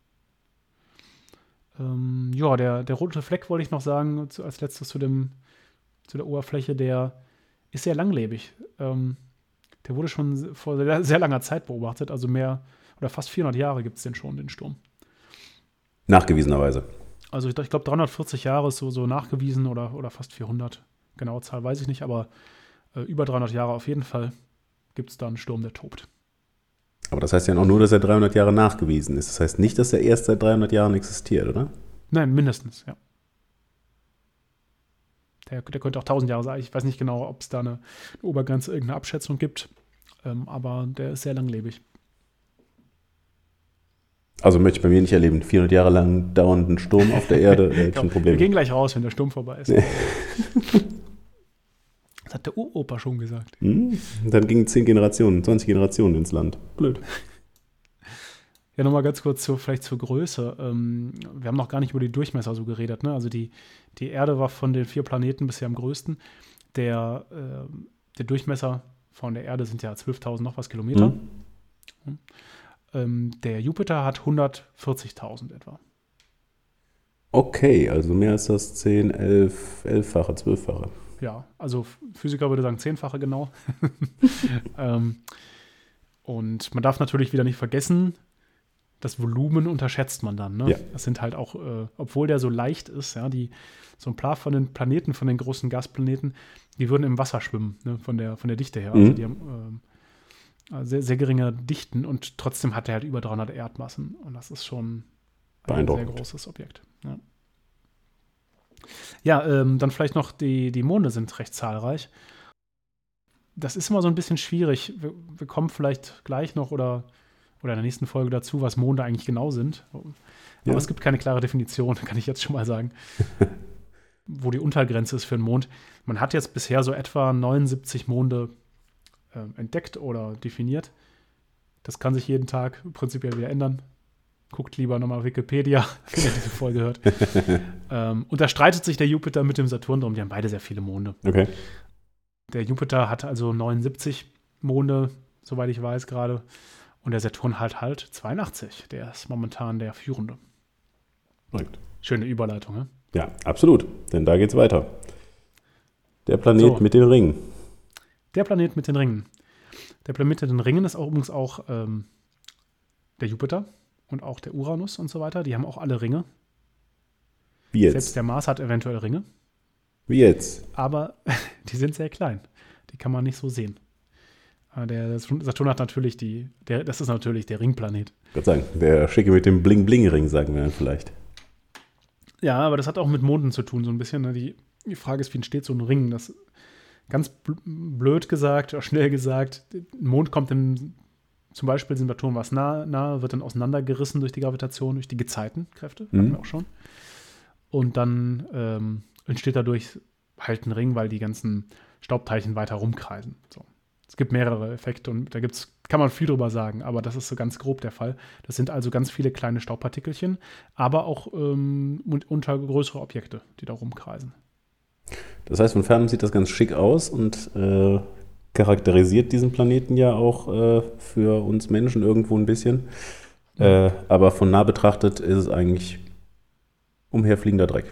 Der rote Fleck wollte ich noch sagen, als letztes zu der Oberfläche, der ist sehr langlebig. Der wurde schon vor sehr, sehr langer Zeit beobachtet, also mehr oder fast 400 Jahre gibt es den schon, den Sturm. Nachgewiesenerweise. Also ich glaube 340 Jahre ist so nachgewiesen oder fast 400. Genaue Zahl weiß ich nicht, aber über 300 Jahre auf jeden Fall gibt es da einen Sturm, der tobt. Aber das heißt ja auch nur, dass er 300 Jahre nachgewiesen ist. Das heißt nicht, dass er erst seit 300 Jahren existiert, oder? Nein, mindestens, ja. Der könnte auch 1000 Jahre sein. Ich weiß nicht genau, ob es da eine Obergrenze, irgendeine Abschätzung gibt. Aber der ist sehr langlebig. Also möchte ich bei mir nicht erleben. 400 Jahre lang dauernden Sturm auf der Erde, hätte ich ein Problem. Wir gehen gleich raus, wenn der Sturm vorbei ist. Das hat der Uropa schon gesagt. Dann gingen 10 Generationen, 20 Generationen ins Land. Blöd. Ja, nochmal ganz kurz vielleicht zur Größe. Wir haben noch gar nicht über die Durchmesser so geredet. Ne? Also die Erde war von den 4 Planeten bisher am größten. Der Durchmesser von der Erde sind ja 12.000 noch was Kilometer. Der Jupiter hat 140.000 etwa. Okay, also mehr als das 10, 11-fache, 12-fache. Ja, also Physiker würde sagen 10-fache genau. Und man darf natürlich wieder nicht vergessen, das Volumen unterschätzt man dann. Ne? Ja. Das sind halt auch, obwohl der so leicht ist, ja, so ein paar von den Planeten, von den großen Gasplaneten, die würden im Wasser schwimmen, ne, von der Dichte her. Also die haben sehr, sehr geringe Dichten und trotzdem hat er halt über 300 Erdmassen. Und das ist schon ein sehr großes Objekt. Ja, dann vielleicht noch die Monde sind recht zahlreich. Das ist immer so ein bisschen schwierig. Wir kommen vielleicht gleich noch oder in der nächsten Folge dazu, was Monde eigentlich genau sind. Aber es gibt keine klare Definition, kann ich jetzt schon mal sagen, wo die Untergrenze ist für einen Mond. Man hat jetzt bisher so etwa 79 Monde entdeckt oder definiert. Das kann sich jeden Tag prinzipiell wieder ändern. Guckt lieber nochmal Wikipedia, wenn ihr diese Folge hört. Und da streitet sich der Jupiter mit dem Saturn drum. Die haben beide sehr viele Monde. Okay. Der Jupiter hat also 79 Monde, soweit ich weiß gerade. Und der Saturn hat halt 82. Der ist momentan der Führende. Correct. Schöne Überleitung, ne? Ja, absolut. Denn da geht's weiter. Der Planet mit den Ringen. Der Planet mit den Ringen. Der Planet mit den Ringen ist übrigens auch der Jupiter und auch der Uranus und so weiter. Die haben auch alle Ringe. Wie jetzt? Selbst der Mars hat eventuell Ringe. Wie jetzt? Aber die sind sehr klein. Die kann man nicht so sehen. Der Saturn hat natürlich das ist natürlich der Ringplanet. Ich würde sagen, der Schicke mit dem Bling-Bling-Ring, sagen wir dann vielleicht. Ja, aber das hat auch mit Monden zu tun, so ein bisschen. Ne? Die Frage ist, wie entsteht so ein Ring? Das ganz blöd gesagt, oder schnell gesagt, ein Mond kommt zum Beispiel dem Saturn was nahe, wird dann auseinandergerissen durch die Gravitation, durch die Gezeitenkräfte, hatten wir auch schon. Und dann entsteht dadurch halt ein Ring, weil die ganzen Staubteilchen weiter rumkreisen. So. Es gibt mehrere Effekte und da kann man viel drüber sagen, aber das ist so ganz grob der Fall. Das sind also ganz viele kleine Staubpartikelchen, aber auch unter größere Objekte, die da rumkreisen. Das heißt, von Fernen sieht das ganz schick aus und charakterisiert diesen Planeten ja auch für uns Menschen irgendwo ein bisschen. Aber von nah betrachtet ist es eigentlich umherfliegender Dreck.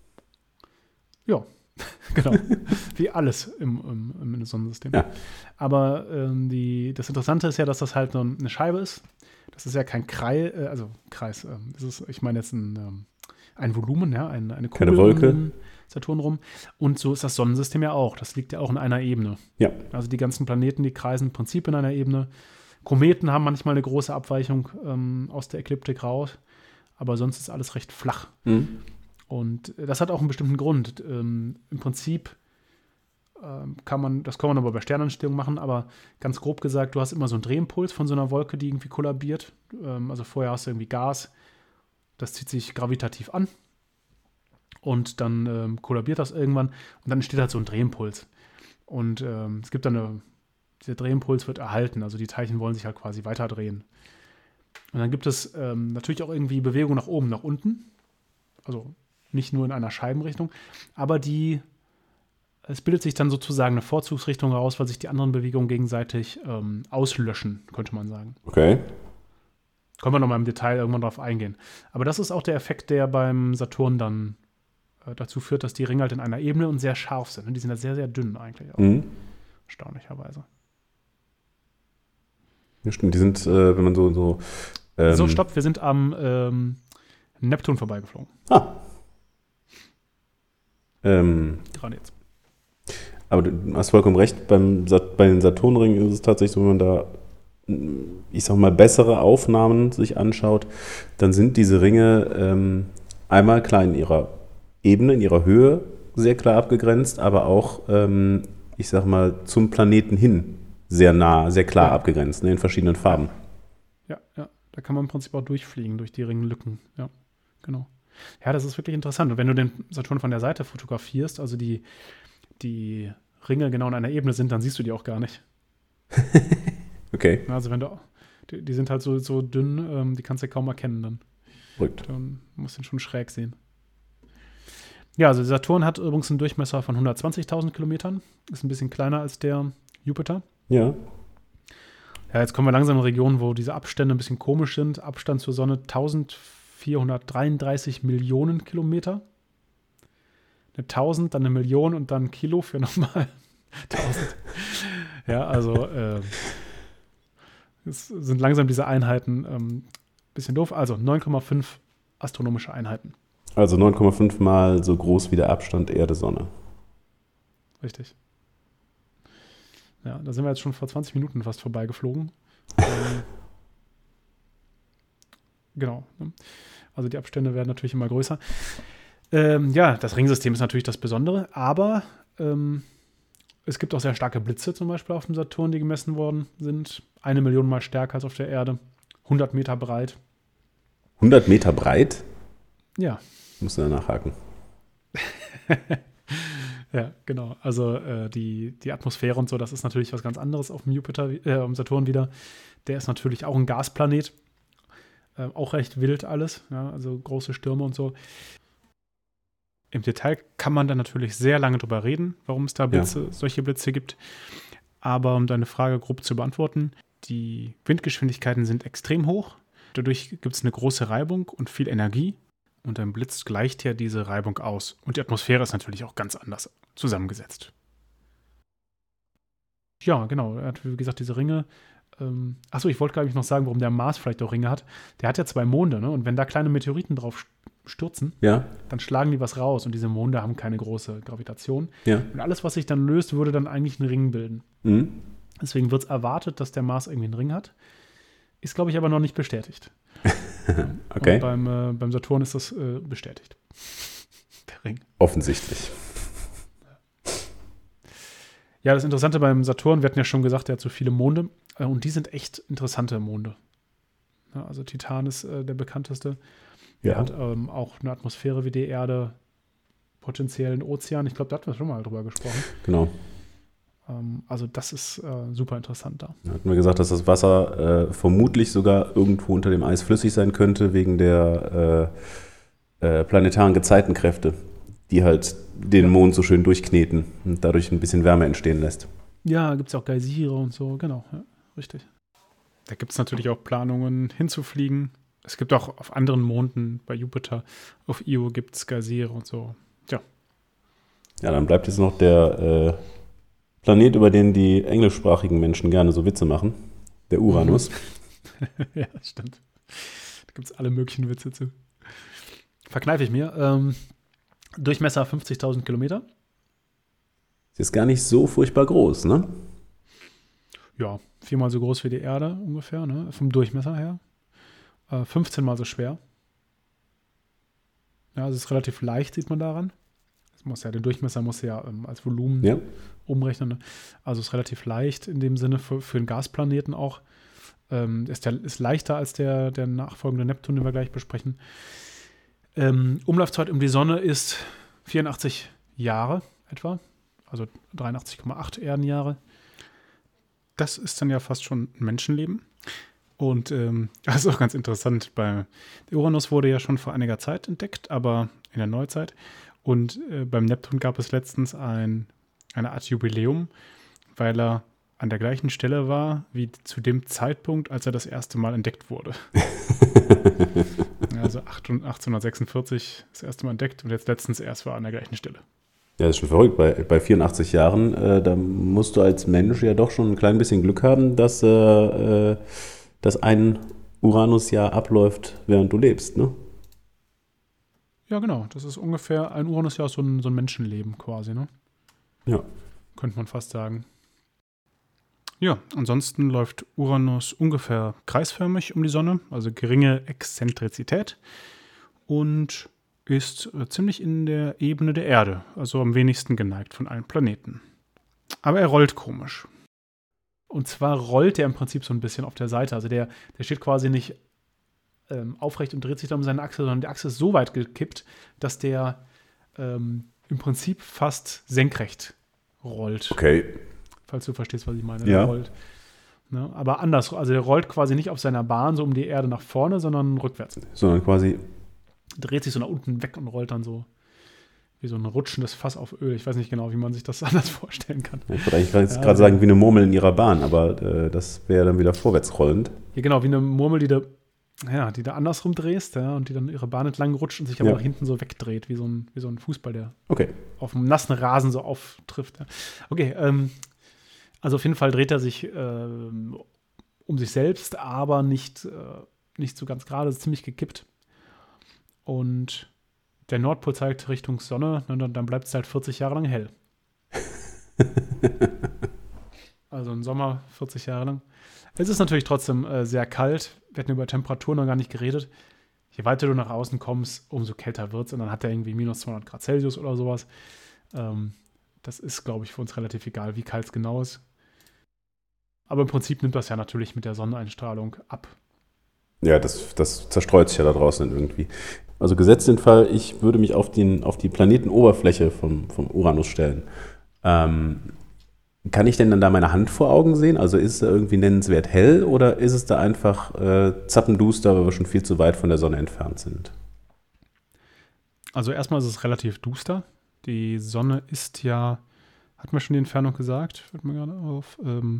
Ja, genau. Wie alles im Sonnensystem. Ja. Aber das Interessante ist ja, dass das halt eine Scheibe ist. Das ist ja kein Kreis. Das ist, ich meine jetzt ein Volumen, ja, eine Kugel. Keine Wolke. Um den Saturn rum. Und so ist das Sonnensystem ja auch. Das liegt ja auch in einer Ebene. Ja. Also die ganzen Planeten, die kreisen im Prinzip in einer Ebene. Kometen haben manchmal eine große Abweichung aus der Ekliptik raus. Aber sonst ist alles recht flach. Und das hat auch einen bestimmten Grund. Im Prinzip kann man aber bei Sternentstehung machen, aber ganz grob gesagt, du hast immer so einen Drehimpuls von so einer Wolke, die irgendwie kollabiert. Also vorher hast du irgendwie Gas, das zieht sich gravitativ an und dann kollabiert das irgendwann und dann entsteht halt so ein Drehimpuls. Und es gibt dann dieser Drehimpuls wird erhalten, also die Teilchen wollen sich halt quasi weiter drehen. Und dann gibt es natürlich auch irgendwie Bewegung nach oben, nach unten, also nicht nur in einer Scheibenrichtung, aber es bildet sich dann sozusagen eine Vorzugsrichtung heraus, weil sich die anderen Bewegungen gegenseitig auslöschen, könnte man sagen. Okay. Können wir nochmal im Detail irgendwann drauf eingehen. Aber das ist auch der Effekt, der beim Saturn dann dazu führt, dass die Ringe halt in einer Ebene und sehr scharf sind. Die sind ja sehr, sehr dünn eigentlich auch. Erstaunlicherweise. Ja, stimmt. Die sind, wenn man so stopp, wir sind am Neptun vorbeigeflogen. Gerade jetzt. Aber du hast vollkommen recht, bei den Saturnringen ist es tatsächlich so, wenn man da, ich sag mal, bessere Aufnahmen sich anschaut, dann sind diese Ringe einmal klar in ihrer Ebene, in ihrer Höhe sehr klar abgegrenzt, aber auch, ich sag mal, zum Planeten hin sehr nah, sehr klar abgegrenzt, ne, in verschiedenen Farben. Ja, da kann man im Prinzip auch durchfliegen, durch die Ringlücken, ja, genau. Ja, das ist wirklich interessant. Und wenn du den Saturn von der Seite fotografierst, also die Ringe genau in einer Ebene sind, dann siehst du die auch gar nicht. Okay. Also die sind halt so dünn, die kannst du kaum erkennen dann. Verrückt. Dann musst du ihn schon schräg sehen. Ja, also Saturn hat übrigens einen Durchmesser von 120.000 Kilometern. Ist ein bisschen kleiner als der Jupiter. Ja. Ja, jetzt kommen wir langsam in Regionen, wo diese Abstände ein bisschen komisch sind. Abstand zur Sonne 1433 Millionen Kilometer. Eine 1000, dann eine Million und dann Kilo für nochmal 1000. Ja, also es sind langsam diese Einheiten ein bisschen doof. Also 9,5 astronomische Einheiten. Also 9,5 Mal so groß wie der Abstand Erde-Sonne. Richtig. Ja, da sind wir jetzt schon vor 20 Minuten fast vorbeigeflogen. Genau. Also die Abstände werden natürlich immer größer. Ja, das Ringsystem ist natürlich das Besondere, aber es gibt auch sehr starke Blitze zum Beispiel auf dem Saturn, die gemessen worden sind. 1 Million Mal stärker als auf der Erde. 100 Meter breit. 100 Meter breit? Ja. Musst du da nachhaken. Ja, genau. Also die Atmosphäre und so, das ist natürlich was ganz anderes auf dem Saturn wieder. Der ist natürlich auch ein Gasplanet. Auch recht wild alles. Ja, also große Stürme und so. Im Detail kann man da natürlich sehr lange drüber reden, warum es da solche Blitze gibt. Aber um deine Frage grob zu beantworten, die Windgeschwindigkeiten sind extrem hoch. Dadurch gibt es eine große Reibung und viel Energie. Und ein Blitz gleicht ja diese Reibung aus. Und die Atmosphäre ist natürlich auch ganz anders zusammengesetzt. Ja, genau. Er hat, wie gesagt, diese Ringe. Achso, ich wollte, glaube ich, noch sagen, warum der Mars vielleicht auch Ringe hat. Der hat ja 2 Monde, ne? Und wenn da kleine Meteoriten drauf stürzen, dann schlagen die was raus. Und diese Monde haben keine große Gravitation. Ja. Und alles, was sich dann löst, würde dann eigentlich einen Ring bilden. Mhm. Deswegen wird es erwartet, dass der Mars irgendwie einen Ring hat. Ist, glaube ich, aber noch nicht bestätigt. Okay. Und beim Saturn ist das bestätigt. Der Ring. Offensichtlich. Ja, das Interessante beim Saturn, wir hatten ja schon gesagt, der hat so viele Monde. Und die sind echt interessante Monde. Ja, also Titan ist der bekannteste. Ja. Der hat auch eine Atmosphäre wie die Erde, potenziell einen Ozean. Ich glaube, da hatten wir schon mal drüber gesprochen. Genau. Also das ist super interessant da. Da hatten wir gesagt, dass das Wasser vermutlich sogar irgendwo unter dem Eis flüssig sein könnte, wegen der planetaren Gezeitenkräfte, die halt den Mond so schön durchkneten und dadurch ein bisschen Wärme entstehen lässt. Ja, gibt es auch Geysire und so, genau, ja, richtig. Da gibt es natürlich auch Planungen hinzufliegen. Es gibt auch auf anderen Monden, bei Jupiter, auf Io gibt es Geysire und so. Ja. Ja, dann bleibt jetzt noch der Planet, über den die englischsprachigen Menschen gerne so Witze machen, der Uranus. Ja, das stimmt. Da gibt es alle möglichen Witze zu. Verkneife ich mir. Durchmesser 50.000 Kilometer. Ist gar nicht so furchtbar groß, ne? Ja, 4-mal so groß wie die Erde ungefähr, ne? Vom Durchmesser her. 15-mal so schwer. Ja, es ist relativ leicht, sieht man daran. Den Durchmesser muss ja als Volumen umrechnen. Ne? Also ist relativ leicht in dem Sinne für einen Gasplaneten auch. Ist leichter als der nachfolgende Neptun, den wir gleich besprechen. Umlaufzeit um die Sonne ist 84 Jahre etwa. Also 83,8 Erdenjahre. Das ist dann ja fast schon ein Menschenleben. Und das ist auch ganz interessant. Der Uranus wurde ja schon vor einiger Zeit entdeckt, aber in der Neuzeit. Und beim Neptun gab es letztens eine Art Jubiläum, weil er an der gleichen Stelle war, wie zu dem Zeitpunkt, als er das erste Mal entdeckt wurde. Also 1846 das erste Mal entdeckt und jetzt letztens erst war er an der gleichen Stelle. Ja, das ist schon verrückt. Bei 84 Jahren, da musst du als Mensch ja doch schon ein klein bisschen Glück haben, dass ein Uranusjahr abläuft, während du lebst, ne? Ja, genau. Das ist ungefähr ein Uranusjahr, so ein Menschenleben quasi, ne? Ja. Könnte man fast sagen. Ja, ansonsten läuft Uranus ungefähr kreisförmig um die Sonne, also geringe Exzentrizität und ist ziemlich in der Ebene der Erde, also am wenigsten geneigt von allen Planeten. Aber er rollt komisch. Und zwar rollt er im Prinzip so ein bisschen auf der Seite. Also der steht quasi nicht aufrecht und dreht sich dann um seine Achse, sondern die Achse ist so weit gekippt, dass der im Prinzip fast senkrecht rollt. Okay. Falls du verstehst, was ich meine. Ja. Der rollt. Ne? Aber anders. Also der rollt quasi nicht auf seiner Bahn so um die Erde nach vorne, sondern rückwärts. Sondern quasi. Dreht sich so nach unten weg und rollt dann so wie so ein rutschendes Fass auf Öl. Ich weiß nicht genau, wie man sich das anders vorstellen kann. Ich wollte eigentlich gerade sagen, wie eine Murmel in ihrer Bahn, aber das wäre dann wieder vorwärts rollend. Ja, genau, wie eine Murmel, die du andersrum drehst, ja, und die dann ihre Bahn entlang rutscht und sich aber nach hinten so wegdreht, wie so ein Fußball, der auf einem nassen Rasen so auftrifft. Ja. Okay, also auf jeden Fall dreht er sich um sich selbst, aber nicht so ganz gerade, ist ziemlich gekippt. Und der Nordpol zeigt Richtung Sonne, ne, dann bleibt es halt 40 Jahre lang hell. Also im Sommer 40 Jahre lang. Es ist natürlich trotzdem sehr kalt. Wir hatten über Temperaturen noch gar nicht geredet. Je weiter du nach außen kommst, umso kälter wird es. Und dann hat er irgendwie minus 200 Grad Celsius oder sowas. Das ist, glaube ich, für uns relativ egal, wie kalt es genau ist. Aber im Prinzip nimmt das ja natürlich mit der Sonneneinstrahlung ab. Ja, das zerstreut sich ja da draußen irgendwie. Also gesetzt den Fall, ich würde mich auf die Planetenoberfläche vom Uranus stellen. Kann ich denn dann da meine Hand vor Augen sehen? Also ist es da irgendwie nennenswert hell oder ist es da einfach zappenduster, weil wir schon viel zu weit von der Sonne entfernt sind? Also erstmal ist es relativ duster. Die Sonne ist ja, hat mir schon die Entfernung gesagt? Fällt mir gerade auf.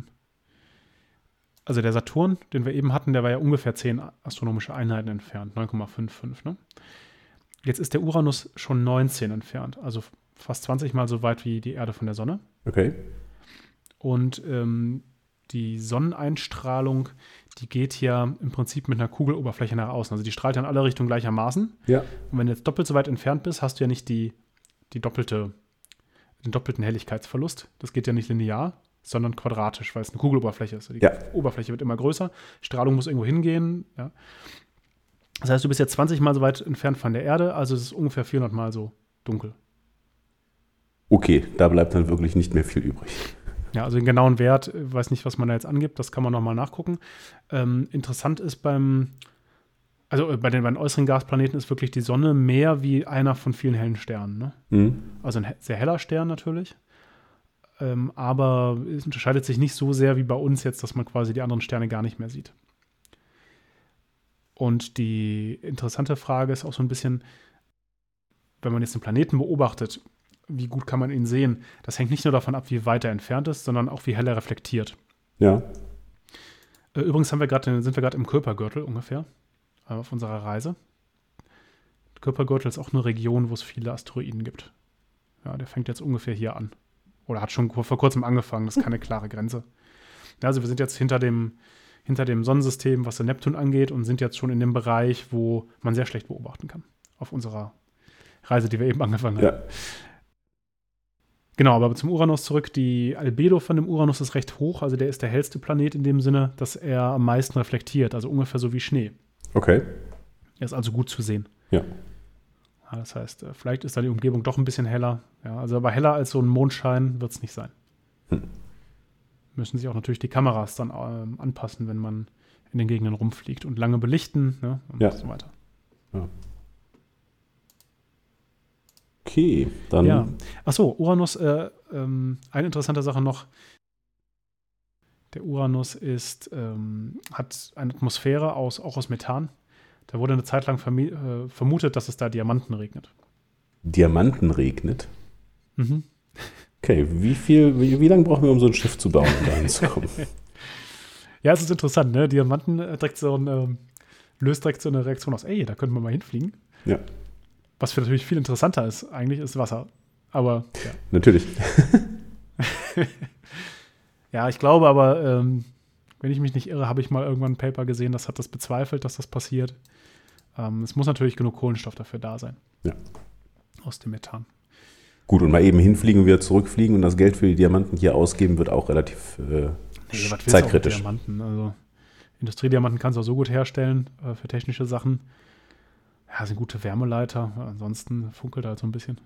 Also der Saturn, den wir eben hatten, der war ja ungefähr 10 astronomische Einheiten entfernt, 9,55. Ne? Jetzt ist der Uranus schon 19 entfernt, also fast 20 Mal so weit wie die Erde von der Sonne. Okay. Und die Sonneneinstrahlung, die geht ja im Prinzip mit einer Kugeloberfläche nach außen. Also die strahlt ja in alle Richtungen gleichermaßen. Ja. Und wenn du jetzt doppelt so weit entfernt bist, hast du ja nicht den doppelten Helligkeitsverlust. Das geht ja nicht linear, sondern quadratisch, weil es eine Kugeloberfläche ist. Die Oberfläche wird immer größer, Strahlung muss irgendwo hingehen. Ja. Das heißt, du bist jetzt 20 Mal so weit entfernt von der Erde, also es ist ungefähr 400 Mal so dunkel. Okay, da bleibt dann wirklich nicht mehr viel übrig. Ja, also den genauen Wert, weiß nicht, was man da jetzt angibt, das kann man nochmal nachgucken. Interessant ist bei den äußeren Gasplaneten ist wirklich die Sonne mehr wie einer von vielen hellen Sternen. Ne? Mhm. Also ein sehr heller Stern natürlich. Aber es unterscheidet sich nicht so sehr wie bei uns jetzt, dass man quasi die anderen Sterne gar nicht mehr sieht. Und die interessante Frage ist auch so ein bisschen, wenn man jetzt einen Planeten beobachtet, wie gut kann man ihn sehen? Das hängt nicht nur davon ab, wie weit er entfernt ist, sondern auch, wie hell er reflektiert. Ja. Übrigens sind wir gerade im Kuipergürtel ungefähr auf unserer Reise. Der Kuipergürtel ist auch eine Region, wo es viele Asteroiden gibt. Ja, der fängt jetzt ungefähr hier an. Oder hat schon vor kurzem angefangen, das ist keine klare Grenze. Ja, also wir sind jetzt hinter dem Sonnensystem, was den Neptun angeht, und sind jetzt schon in dem Bereich, wo man sehr schlecht beobachten kann. Auf unserer Reise, die wir eben angefangen haben. Ja. Genau, aber zum Uranus zurück. Die Albedo von dem Uranus ist recht hoch, also der ist der hellste Planet in dem Sinne, dass er am meisten reflektiert, also ungefähr so wie Schnee. Okay. Er ist also gut zu sehen. Ja. Ja, das heißt, vielleicht ist da die Umgebung doch ein bisschen heller. Ja, also aber heller als so ein Mondschein wird es nicht sein. Müssen sich auch natürlich die Kameras dann anpassen, wenn man in den Gegenden rumfliegt und lange belichten, ne, und so weiter. Ja. Okay, dann. Ja. Achso, Uranus, eine interessante Sache noch. Der Uranus hat eine Atmosphäre auch aus Methan. Da wurde eine Zeit lang vermutet, dass es da Diamanten regnet. Diamanten regnet? Mhm. Okay, wie lange brauchen wir, um so ein Schiff zu bauen, um da hinzukommen? Ja, es ist interessant, ne? Diamanten löst direkt so eine Reaktion aus, da könnten wir mal hinfliegen. Ja. Was für natürlich viel interessanter ist, eigentlich ist Wasser. Aber, ja. Natürlich. Ja, ich glaube aber, wenn ich mich nicht irre, habe ich mal irgendwann ein Paper gesehen, das hat das bezweifelt, dass das passiert. Es muss natürlich genug Kohlenstoff dafür da sein. Ja. Aus dem Methan. Gut, und mal eben hinfliegen und wieder zurückfliegen und das Geld für die Diamanten hier ausgeben, wird auch relativ zeitkritisch. Diamanten? Also Industriediamanten kannst du auch so gut herstellen für technische Sachen. Ja, sind gute Wärmeleiter. Ansonsten funkelt halt so ein bisschen.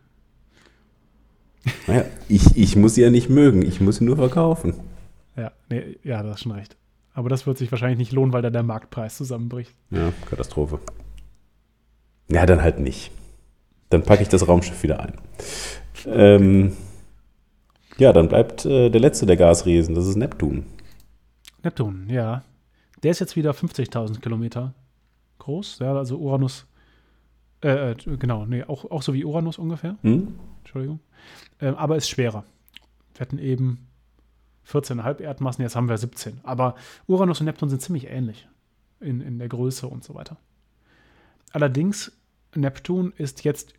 Naja, ich muss sie ja nicht mögen, ich muss sie nur verkaufen. Ja, ja, das ist schon recht. Aber das wird sich wahrscheinlich nicht lohnen, weil da der Marktpreis zusammenbricht. Ja, Katastrophe. Ja, dann halt nicht. Dann packe ich das Raumschiff wieder ein. Ja, dann bleibt der letzte der Gasriesen, das ist Neptun. Neptun, ja. Der ist jetzt wieder 50.000 Kilometer groß. Ja, also Uranus. Genau, nee, auch so wie Uranus ungefähr. Entschuldigung. Aber ist schwerer. Wir hatten eben 14,5 Erdmassen, jetzt haben wir 17. Aber Uranus und Neptun sind ziemlich ähnlich in der Größe und so weiter. Allerdings, Neptun ist jetzt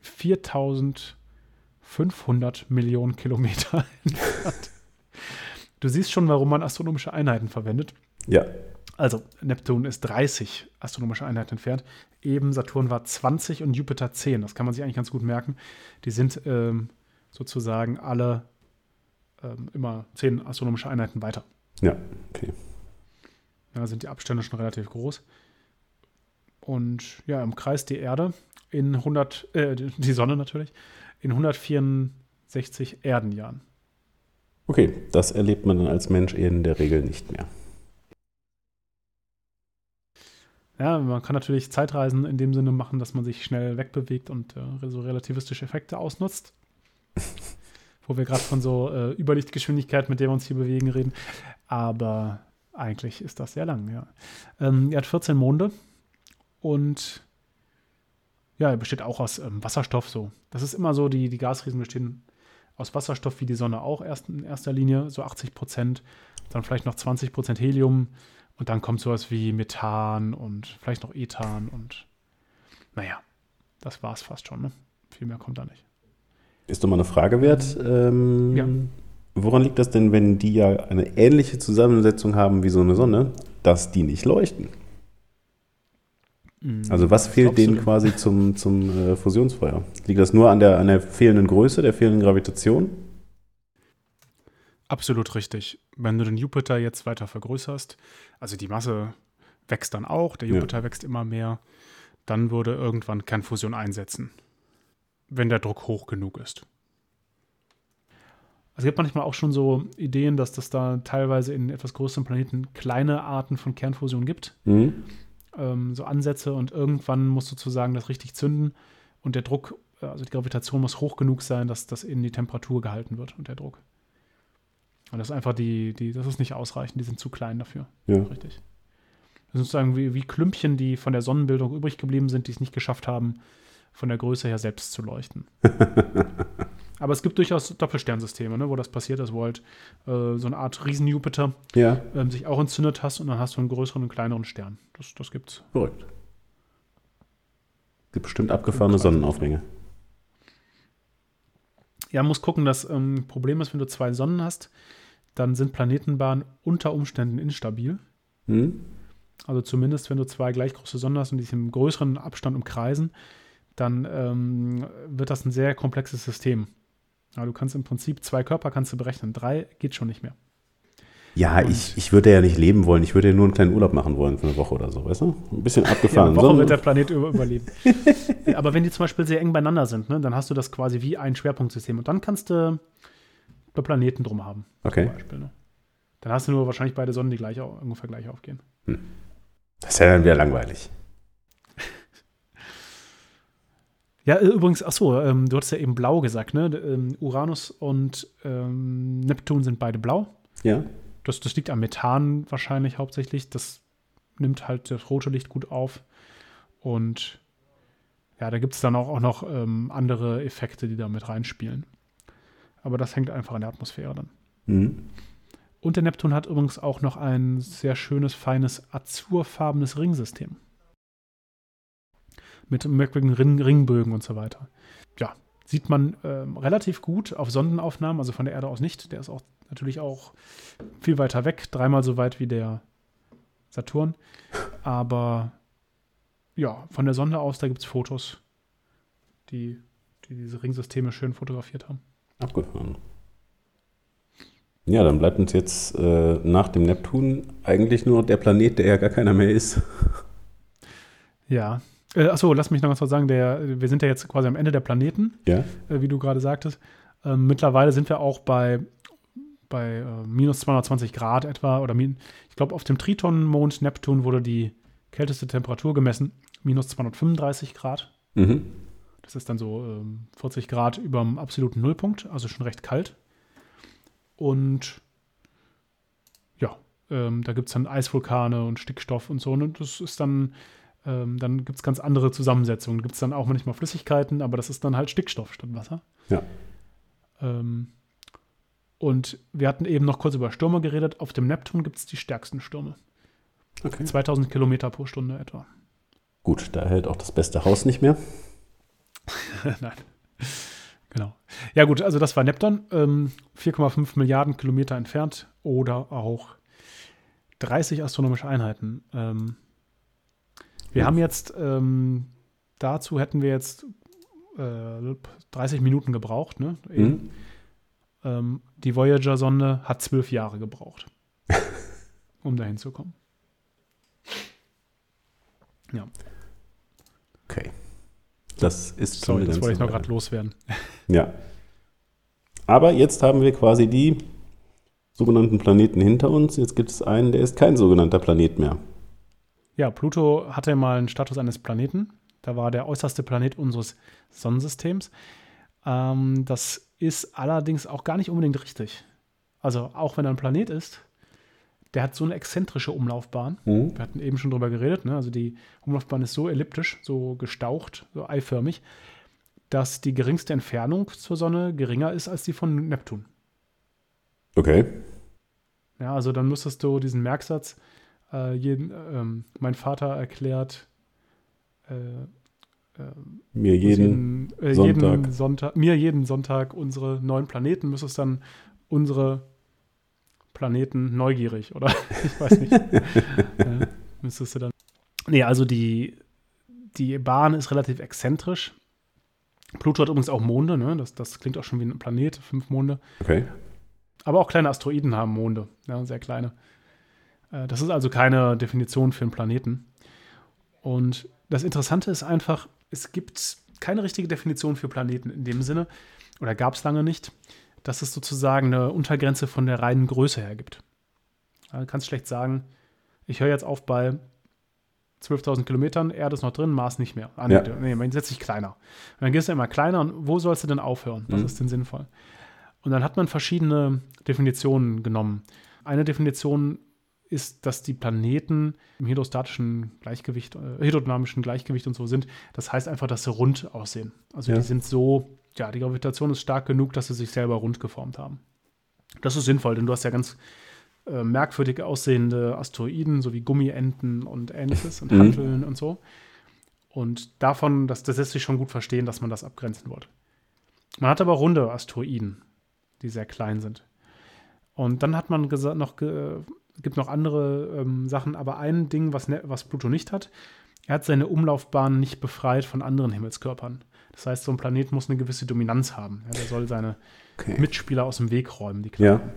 4.500 Millionen Kilometer entfernt. Du siehst schon, warum man astronomische Einheiten verwendet. Ja. Also, Neptun ist 30 astronomische Einheiten entfernt. Eben Saturn war 20 und Jupiter 10. Das kann man sich eigentlich ganz gut merken. Die sind sozusagen alle immer 10 astronomische Einheiten weiter. Ja, okay. Da sind die Abstände schon relativ groß. Und ja, im Kreis die Erde die Sonne natürlich, in 164 Erdenjahren. Okay, das erlebt man dann als Mensch in der Regel nicht mehr. Ja, man kann natürlich Zeitreisen in dem Sinne machen, dass man sich schnell wegbewegt und so relativistische Effekte ausnutzt. Wo wir gerade von so Überlichtgeschwindigkeit, mit der wir uns hier bewegen, reden. Aber eigentlich ist das sehr lang, ja. Er hat 14 Monde und ja, er besteht auch aus Wasserstoff. So. Das ist immer so, die Gasriesen bestehen aus Wasserstoff, wie die Sonne auch in erster Linie, so 80%, dann vielleicht noch 20% Helium und dann kommt sowas wie Methan und vielleicht noch Ethan und naja, das war's fast schon, ne? Viel mehr kommt da nicht. Ist doch mal eine Frage wert. Ja. Woran liegt das denn, wenn die ja eine ähnliche Zusammensetzung haben wie so eine Sonne, dass die nicht leuchten? Also was fehlt denen quasi zum Fusionsfeuer? Liegt das nur an der fehlenden Größe, der fehlenden Gravitation? Absolut richtig. Wenn du den Jupiter jetzt weiter vergrößerst, also die Masse wächst dann auch, der Jupiter wächst immer mehr, dann würde irgendwann Kernfusion einsetzen, wenn der Druck hoch genug ist. Es gibt manchmal auch schon so Ideen, dass das da teilweise in etwas größeren Planeten kleine Arten von Kernfusion gibt. So Ansätze und irgendwann muss sozusagen das richtig zünden und der Druck, also die Gravitation muss hoch genug sein, dass das in die Temperatur gehalten wird und der Druck. Und das ist einfach das ist nicht ausreichend, die sind zu klein dafür. Ja. Richtig. Das sind sozusagen wie Klümpchen, die von der Sonnenbildung übrig geblieben sind, die es nicht geschafft haben, von der Größe her selbst zu leuchten. Aber es gibt durchaus Doppelsternsysteme, ne, wo das passiert ist, wo halt so eine Art Riesen-Jupiter sich auch entzündet hast und dann hast du einen größeren und kleineren Stern. Das gibt's. Verrückt. Gibt bestimmt abgefahrene Sonnenaufgänge. Ja, man muss gucken, das Problem ist, wenn du 2 Sonnen hast, dann sind Planetenbahnen unter Umständen instabil. Also zumindest, wenn du 2 gleich große Sonnen hast und die sich im größeren Abstand umkreisen, dann wird das ein sehr komplexes System. Aber du kannst im Prinzip 2 Körper kannst du berechnen. 3 geht schon nicht mehr. Ja, ich würde ja nicht leben wollen. Ich würde ja nur einen kleinen Urlaub machen wollen für eine Woche oder so, weißt du? Ein bisschen abgefahren. Ja, eine Woche wird der Planet überleben. Aber wenn die zum Beispiel sehr eng beieinander sind, ne, dann hast du das quasi wie ein Schwerpunktsystem. Und dann kannst du Planeten drum haben. Okay. Zum Beispiel, ne? Dann hast du nur wahrscheinlich beide Sonnen, die ungefähr gleich aufgehen. Das ist ja dann wieder langweilig. Ja, übrigens, du hattest ja eben blau gesagt, ne? Uranus und Neptun sind beide blau. Ja. Das liegt am Methan wahrscheinlich hauptsächlich. Das nimmt halt das rote Licht gut auf. Und ja, da gibt es dann auch noch andere Effekte, die da mit reinspielen. Aber das hängt einfach an der Atmosphäre dann. Und der Neptun hat übrigens auch noch ein sehr schönes, feines, azurfarbenes Ringsystem. Mit merkwürdigen Ringbögen und so weiter. Ja, sieht man relativ gut auf Sondenaufnahmen, also von der Erde aus nicht. Der ist auch natürlich auch viel weiter weg, 3-mal so weit wie der Saturn. Aber ja, von der Sonde aus, da gibt es Fotos, die diese Ringsysteme schön fotografiert haben. Abgefahren. Ja, dann bleibt uns jetzt nach dem Neptun eigentlich nur der Planet, der ja gar keiner mehr ist. Ja. Achso, lass mich noch was sagen. Wir sind ja jetzt quasi am Ende der Planeten, wie du gerade sagtest. Mittlerweile sind wir auch bei minus 220 Grad etwa. Oder ich glaube, auf dem Triton-Mond Neptun wurde die kälteste Temperatur gemessen, minus 235 Grad. Das ist dann so 40 Grad über dem absoluten Nullpunkt, also schon recht kalt. Und ja, da gibt es dann Eisvulkane und Stickstoff und so. Und das ist dann gibt es ganz andere Zusammensetzungen. Gibt es dann auch manchmal Flüssigkeiten, aber das ist dann halt Stickstoff statt Wasser. Ja. Und wir hatten eben noch kurz über Stürme geredet. Auf dem Neptun gibt es die stärksten Stürme. Okay. 2000 Kilometer pro Stunde etwa. Gut, da hält auch das beste Haus nicht mehr. Nein. Genau. Ja gut, also das war Neptun. 4,5 Milliarden Kilometer entfernt oder auch 30 astronomische Einheiten. Wir haben jetzt, dazu hätten wir jetzt 30 Minuten gebraucht. Ne? Die Voyager-Sonde hat 12 Jahre gebraucht, um dahin zu kommen. Ja. Okay. Das ist Sorry, das wollte ich noch gerade loswerden. Ja. Aber jetzt haben wir quasi die sogenannten Planeten hinter uns. Jetzt gibt es einen, der ist kein sogenannter Planet mehr. Ja, Pluto hatte mal einen Status eines Planeten. Da war der äußerste Planet unseres Sonnensystems. Das ist allerdings auch gar nicht unbedingt richtig. Also auch wenn er ein Planet ist, der hat so eine exzentrische Umlaufbahn. Wir hatten eben schon drüber geredet. Ne? Also die Umlaufbahn ist so elliptisch, so gestaucht, so eiförmig, dass die geringste Entfernung zur Sonne geringer ist als die von Neptun. Okay. Ja, also dann müsstest du diesen Merksatz, mein Vater erklärt mir jeden Sonntag unsere 9 Planeten, müsstest dann unsere Planeten neugierig, oder? Ich weiß nicht. Müsstest du dann. Nee, also die Bahn ist relativ exzentrisch. Pluto hat übrigens auch Monde, ne? Das klingt auch schon wie ein Planet, 5 Monde. Okay. Aber auch kleine Asteroiden haben Monde, ja, sehr kleine. Das ist also keine Definition für einen Planeten. Und das Interessante ist einfach, es gibt keine richtige Definition für Planeten in dem Sinne, oder gab es lange nicht, dass es sozusagen eine Untergrenze von der reinen Größe her gibt. Du kannst schlecht sagen, ich höre jetzt auf bei 12.000 Kilometern, Erde ist noch drin, Mars nicht mehr. Nee, man setzt sich kleiner. Und dann gehst du immer kleiner und wo sollst du denn aufhören? Was ist denn sinnvoll? Und dann hat man verschiedene Definitionen genommen. Eine Definition ist, dass die Planeten im hydrodynamischen Gleichgewicht und so sind. Das heißt einfach, dass sie rund aussehen. Also die sind so, die Gravitation ist stark genug, dass sie sich selber rund geformt haben. Das ist sinnvoll, denn du hast ja ganz merkwürdig aussehende Asteroiden, so wie Gummienten und Ähnliches und Hanteln und so. Und davon, das lässt sich schon gut verstehen, dass man das abgrenzen wollte. Man hat aber runde Asteroiden, die sehr klein sind. Und dann hat man gesagt, gibt noch andere Sachen, aber ein Ding, was Pluto nicht hat, er hat seine Umlaufbahn nicht befreit von anderen Himmelskörpern. Das heißt, so ein Planet muss eine gewisse Dominanz haben. Ja, der soll seine Mitspieler aus dem Weg räumen, die kleinen. Ja.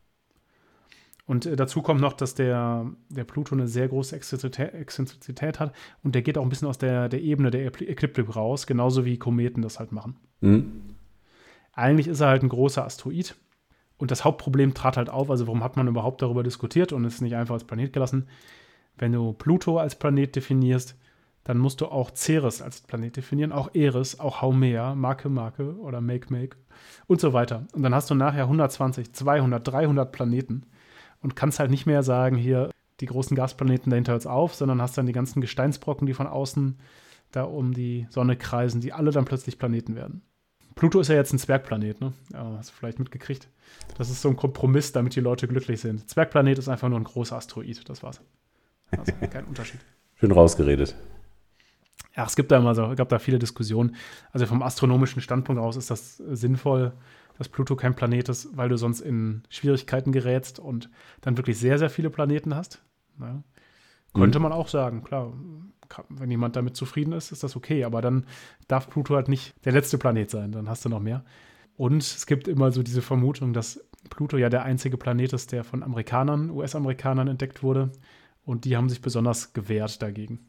Und dazu kommt noch, dass der Pluto eine sehr große Exzentrizität hat und der geht auch ein bisschen aus der Ebene der Ekliptik raus, genauso wie Kometen das halt machen. Eigentlich ist er halt ein großer Asteroid. Und das Hauptproblem trat halt auf, also warum hat man überhaupt darüber diskutiert und es nicht einfach als Planet gelassen? Wenn du Pluto als Planet definierst, dann musst du auch Ceres als Planet definieren, auch Eris, auch Haumea, Make oder Make und so weiter. Und dann hast du nachher 120, 200, 300 Planeten und kannst halt nicht mehr sagen, hier die großen Gasplaneten dahinter hört's auf, sondern hast dann die ganzen Gesteinsbrocken, die von außen da um die Sonne kreisen, die alle dann plötzlich Planeten werden. Pluto ist ja jetzt ein Zwergplanet, ne? Ja, hast du vielleicht mitgekriegt. Das ist so ein Kompromiss, damit die Leute glücklich sind. Zwergplanet ist einfach nur ein großer Asteroid, das war's. Also kein Unterschied. Schön rausgeredet. Ja, es gab da viele Diskussionen. Also vom astronomischen Standpunkt aus ist das sinnvoll, dass Pluto kein Planet ist, weil du sonst in Schwierigkeiten gerätst und dann wirklich sehr, sehr viele Planeten hast. Ja. Könnte man auch sagen, klar, wenn jemand damit zufrieden ist, ist das okay, aber dann darf Pluto halt nicht der letzte Planet sein, dann hast du noch mehr. Und es gibt immer so diese Vermutung, dass Pluto ja der einzige Planet ist, der von US-Amerikanern entdeckt wurde und die haben sich besonders gewehrt dagegen.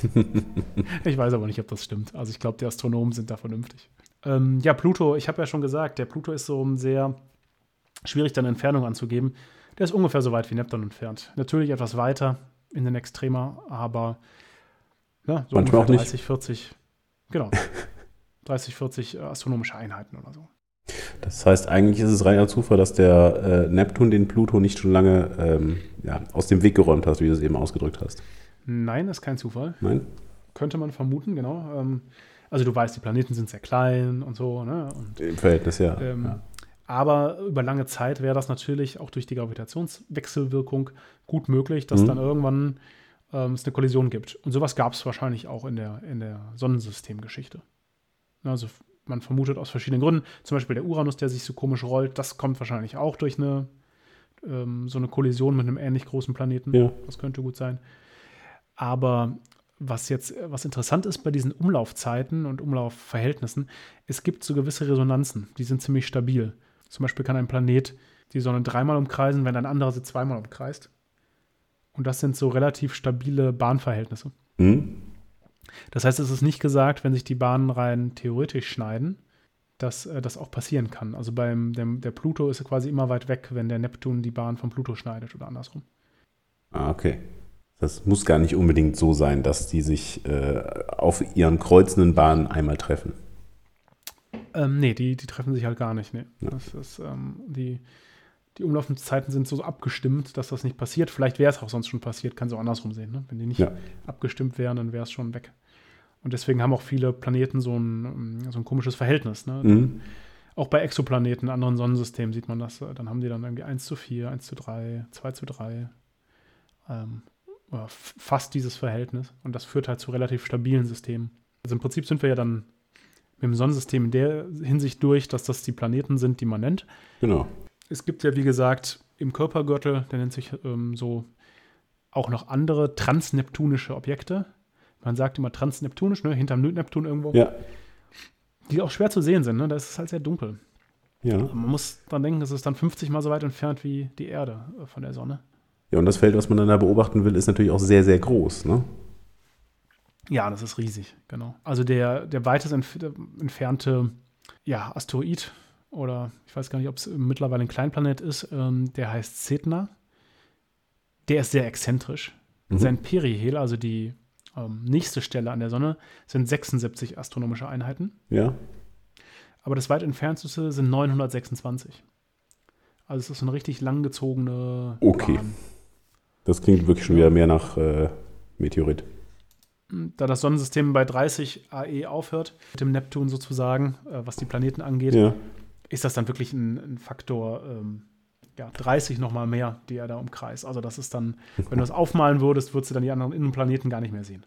Ich weiß aber nicht, ob das stimmt. Also ich glaube, die Astronomen sind da vernünftig. Pluto, ich habe ja schon gesagt, der Pluto ist so sehr schwierig, dann Entfernung anzugeben. Der ist ungefähr so weit wie Neptun entfernt. Natürlich etwas weiter in den Extrema, aber ja, so manchmal ungefähr 30, 40 astronomische Einheiten oder so. Das heißt, eigentlich ist es reiner Zufall, dass der Neptun den Pluto nicht schon lange aus dem Weg geräumt hat, wie du es eben ausgedrückt hast. Nein, ist kein Zufall. Nein? Könnte man vermuten, genau. Also du weißt, die Planeten sind sehr klein und so. Ne? Und, im Verhältnis, ja. Aber über lange Zeit wäre das natürlich auch durch die Gravitationswechselwirkung gut möglich, dass dann irgendwann es eine Kollision gibt. Und sowas gab es wahrscheinlich auch in der Sonnensystemgeschichte. Also man vermutet aus verschiedenen Gründen, zum Beispiel der Uranus, der sich so komisch rollt, das kommt wahrscheinlich auch durch so eine Kollision mit einem ähnlich großen Planeten. Ja. Das könnte gut sein. Aber was interessant ist bei diesen Umlaufzeiten und Umlaufverhältnissen, es gibt so gewisse Resonanzen, die sind ziemlich stabil. Zum Beispiel kann ein Planet die Sonne 3-mal umkreisen, wenn ein anderer sie 2-mal umkreist. Und das sind so relativ stabile Bahnverhältnisse. Das heißt, es ist nicht gesagt, wenn sich die Bahnen rein theoretisch schneiden, dass das auch passieren kann. Also der Pluto ist quasi immer weit weg, wenn der Neptun die Bahn vom Pluto schneidet oder andersrum. Ah, okay. Das muss gar nicht unbedingt so sein, dass die sich auf ihren kreuzenden Bahnen einmal treffen. Nee, die treffen sich halt gar nicht. Nee. Ja. Das ist, die Umlaufzeiten sind so abgestimmt, dass das nicht passiert. Vielleicht wäre es auch sonst schon passiert, kann es auch andersrum sehen. Ne? Wenn die nicht abgestimmt wären, dann wäre es schon weg. Und deswegen haben auch viele Planeten so ein komisches Verhältnis. Ne? Auch bei Exoplaneten, anderen Sonnensystemen sieht man das. Dann haben die dann irgendwie 1:4, 1:3, 2:3. Oder fast dieses Verhältnis. Und das führt halt zu relativ stabilen Systemen. Also im Prinzip sind wir ja dann mit dem Sonnensystem in der Hinsicht durch, dass das die Planeten sind, die man nennt. Genau. Es gibt ja, wie gesagt, im Kuipergürtel, der nennt sich so auch noch andere transneptunische Objekte. Man sagt immer transneptunisch, ne, hinterm Neptun irgendwo. Ja. Die auch schwer zu sehen sind, ne? Da ist es halt sehr dunkel. Ja. Aber man muss dann denken, es ist dann 50 Mal so weit entfernt wie die Erde von der Sonne. Ja, und das Feld, was man dann da beobachten will, ist natürlich auch sehr, sehr groß, ne? Ja, das ist riesig, genau. Also der weitest entfernte Asteroid, oder ich weiß gar nicht, ob es mittlerweile ein Kleinplanet ist, der heißt Sedna. Der ist sehr exzentrisch. Sein Perihel, also die nächste Stelle an der Sonne, sind 76 astronomische Einheiten. Ja. Aber das weit entfernteste sind 926. Also es ist so eine richtig langgezogene Bahn. Das klingt wirklich schon wieder mehr nach Meteorit. Da das Sonnensystem bei 30 AE aufhört, mit dem Neptun sozusagen, was die Planeten angeht, ist das dann wirklich ein Faktor 30 nochmal mehr, die er da umkreist. Also das ist dann, wenn du das aufmalen würdest du dann die anderen Innenplaneten gar nicht mehr sehen.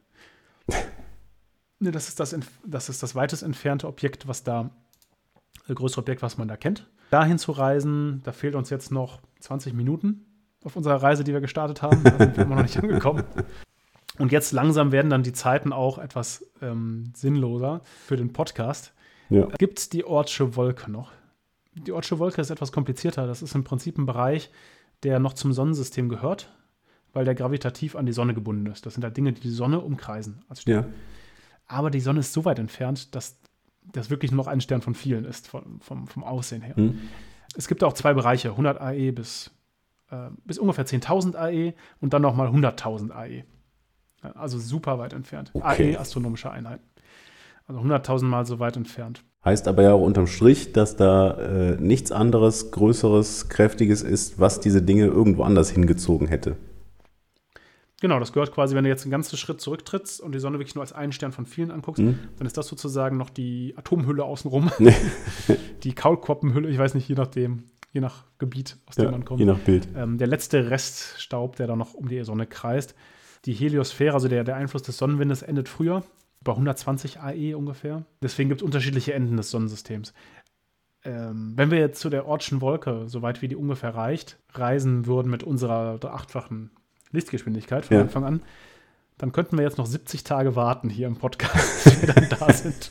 Ne, das ist das weitest entfernte Objekt, größere Objekt, was man da kennt. Dahin zu reisen, da fehlt uns jetzt noch 20 Minuten auf unserer Reise, die wir gestartet haben. Da sind wir immer noch nicht angekommen. Und jetzt langsam werden dann die Zeiten auch etwas sinnloser für den Podcast. Ja. Gibt es die Oortsche Wolke noch? Die Oortsche Wolke ist etwas komplizierter. Das ist im Prinzip ein Bereich, der noch zum Sonnensystem gehört, weil der gravitativ an die Sonne gebunden ist. Das sind halt Dinge, die Sonne umkreisen. Aber die Sonne ist so weit entfernt, dass das wirklich nur noch ein Stern von vielen ist, vom Aussehen her. Es gibt auch zwei Bereiche, 100 AE bis ungefähr 10.000 AE und dann nochmal 100.000 AE. Also super weit entfernt. AE, astronomische Einheiten. Also 100.000 Mal so weit entfernt. Heißt aber ja auch unterm Strich, dass da nichts anderes, Größeres, Kräftiges ist, was diese Dinge irgendwo anders hingezogen hätte. Genau, das gehört quasi, wenn du jetzt einen ganzen Schritt zurücktrittst und die Sonne wirklich nur als einen Stern von vielen anguckst, dann ist das sozusagen noch die Atomhülle außenrum. Die Kaulquappenhülle, ich weiß nicht, je nach Gebiet, aus dem man kommt. Je nach Bild. Der letzte Reststaub, der da noch um die Sonne kreist. Die Heliosphäre, also der Einfluss des Sonnenwindes, endet früher, bei 120 AE ungefähr. Deswegen gibt es unterschiedliche Enden des Sonnensystems. Wenn wir jetzt zu der Oortschen Wolke, soweit wie die ungefähr reicht, reisen würden mit unserer 8-fachen Lichtgeschwindigkeit von Anfang an, dann könnten wir jetzt noch 70 Tage warten hier im Podcast, bis wir dann da sind.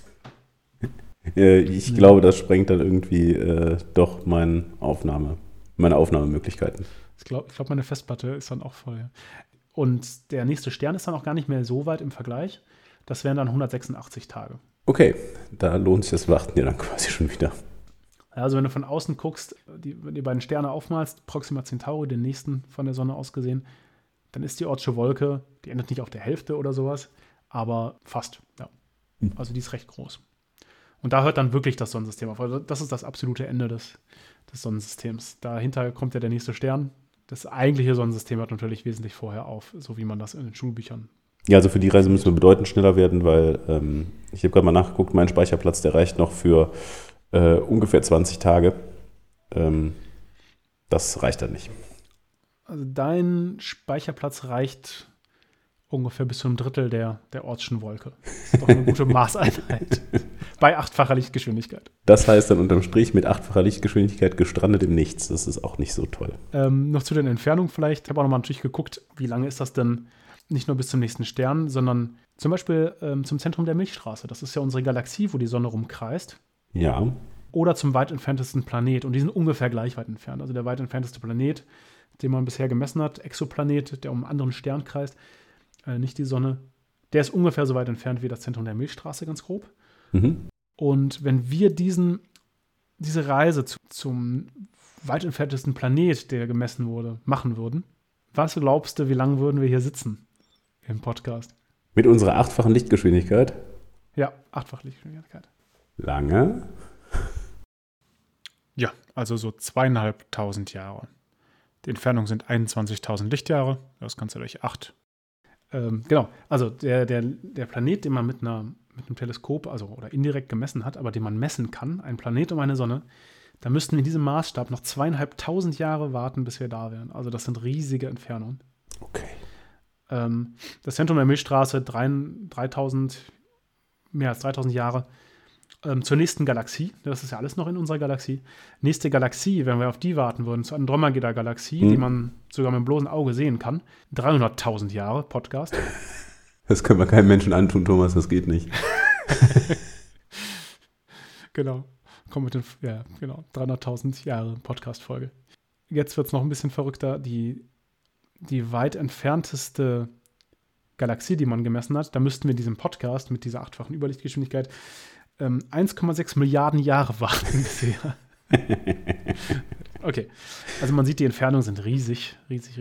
Ich glaube, das sprengt dann irgendwie doch meine Aufnahmemöglichkeiten. Ich glaube, meine Festplatte ist dann auch voll. Und der nächste Stern ist dann auch gar nicht mehr so weit im Vergleich. Das wären dann 186 Tage. Okay, da lohnt sich das Warten ja dann quasi schon wieder. Also wenn du von außen guckst, die beiden Sterne aufmalst, Proxima Centauri, den nächsten von der Sonne aus gesehen, dann ist die Oortsche Wolke, die endet nicht auf der Hälfte oder sowas, aber fast, ja. Also die ist recht groß. Und da hört dann wirklich das Sonnensystem auf. Also das ist das absolute Ende des Sonnensystems. Dahinter kommt ja der nächste Stern. Das eigentliche Sonnensystem hört natürlich wesentlich vorher auf, so wie man das in den Schulbüchern. Ja, also für die Reise müssen wir bedeutend schneller werden, weil ich habe gerade mal nachgeguckt, mein Speicherplatz, der reicht noch für ungefähr 20 Tage. Das reicht dann nicht. Also dein Speicherplatz reicht ungefähr bis zu einem Drittel der Ortschen Wolke. Das ist doch eine gute Maßeinheit. Bei 8-facher Lichtgeschwindigkeit. Das heißt dann unterm Strich mit 8-facher Lichtgeschwindigkeit gestrandet im Nichts. Das ist auch nicht so toll. Noch zu den Entfernungen vielleicht. Ich habe auch nochmal natürlich geguckt, wie lange ist das denn nicht nur bis zum nächsten Stern, sondern zum Beispiel zum Zentrum der Milchstraße. Das ist ja unsere Galaxie, wo die Sonne rumkreist. Ja. Oder zum weit entferntesten Planet. Und die sind ungefähr gleich weit entfernt. Also der weit entfernteste Planet, den man bisher gemessen hat, Exoplanet, der um einen anderen Stern kreist, nicht die Sonne, der ist ungefähr so weit entfernt wie das Zentrum der Milchstraße, ganz grob. Mhm. Und wenn wir diese Reise zum weit entferntesten Planet, der gemessen wurde, machen würden, was glaubst du, wie lange würden wir hier sitzen im Podcast? Mit unserer 8-fachen Lichtgeschwindigkeit? Ja, 8-fache Lichtgeschwindigkeit. Lange? Ja, also so 2.500 Jahre. Die Entfernung sind 21.000 Lichtjahre. Das Ganze durch 8. Genau, also der Planet, den man mit einem Teleskop, also oder indirekt gemessen hat, aber den man messen kann, ein Planet um eine Sonne, da müssten wir in diesem Maßstab noch 2.500 Jahre warten, bis wir da wären. Also das sind riesige Entfernungen. Okay. Das Zentrum der Milchstraße, mehr als 3.000 Jahre. Zur nächsten Galaxie, das ist ja alles noch in unserer Galaxie. Nächste Galaxie, wenn wir auf die warten würden, zur Andromeda-Galaxie, die man sogar mit dem bloßen Auge sehen kann, 300.000 Jahre Podcast. Das können wir keinem Menschen antun, Thomas, das geht nicht. Genau. Kommen mit 300.000 Jahre Podcast-Folge. Jetzt wird es noch ein bisschen verrückter. Die weit entfernteste Galaxie, die man gemessen hat, da müssten wir in diesem Podcast mit dieser 8-fachen Überlichtgeschwindigkeit 1,6 Milliarden Jahre warten bisher. Okay, also man sieht, die Entfernungen sind riesig.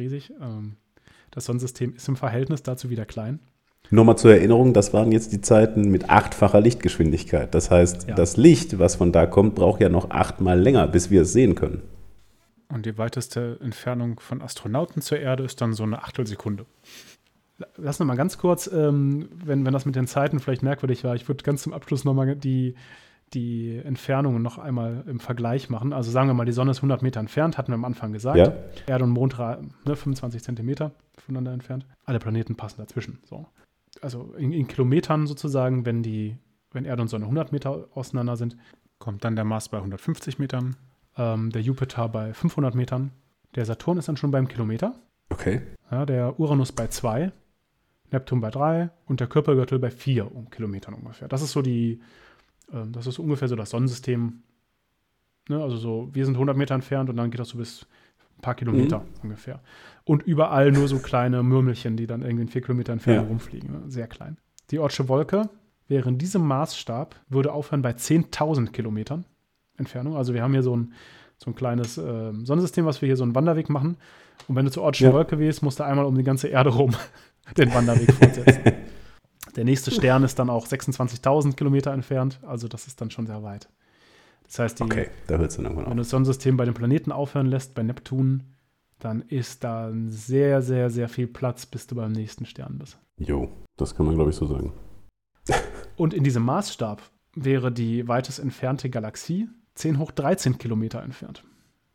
Das Sonnensystem ist im Verhältnis dazu wieder klein. Nochmal zur Erinnerung, das waren jetzt die Zeiten mit 8-facher Lichtgeschwindigkeit. Das heißt, Das Licht, was von da kommt, braucht ja noch 8-mal länger, bis wir es sehen können. Und die weiteste Entfernung von Astronauten zur Erde ist dann so eine Achtelsekunde. Lass noch mal ganz kurz, wenn das mit den Zeiten vielleicht merkwürdig war, ich würde ganz zum Abschluss nochmal die Entfernungen noch einmal im Vergleich machen. Also sagen wir mal, die Sonne ist 100 Meter entfernt, hatten wir am Anfang gesagt. Ja. Erde und Mond 25 Zentimeter voneinander entfernt. Alle Planeten passen dazwischen. So. Also in Kilometern sozusagen, wenn Erde und Sonne 100 Meter auseinander sind, kommt dann der Mars bei 150 Metern, der Jupiter bei 500 Metern, der Saturn ist dann schon beim Kilometer. Okay. Ja, der Uranus bei 2, Neptun bei 3 und der Kuipergürtel bei 4 Kilometern ungefähr. Das ist das ist ungefähr so das Sonnensystem. Ne? Also so, wir sind 100 Meter entfernt und dann geht das so bis ein paar Kilometer ungefähr. Und überall nur so kleine Mürmelchen, die dann irgendwie in 4 Kilometer Entfernung rumfliegen. Ne? Sehr klein. Die Oortsche Wolke wäre in diesem Maßstab, würde aufhören bei 10.000 Kilometern Entfernung. Also wir haben hier so ein kleines Sonnensystem, was wir hier so einen Wanderweg machen. Und wenn du zur Oortschen Wolke gehst, musst du einmal um die ganze Erde rum den Wanderweg fortsetzen. Der nächste Stern ist dann auch 26.000 Kilometer entfernt. Also das ist dann schon sehr weit. Das heißt, da hört's dann irgendwann auf. Wenn du das Sonnensystem bei den Planeten aufhören lässt, bei Neptun, dann ist da sehr, sehr, sehr viel Platz, bis du beim nächsten Stern bist. Jo, das kann man, glaube ich, so sagen. Und in diesem Maßstab wäre die weitest entfernte Galaxie 10 hoch 13 Kilometer entfernt.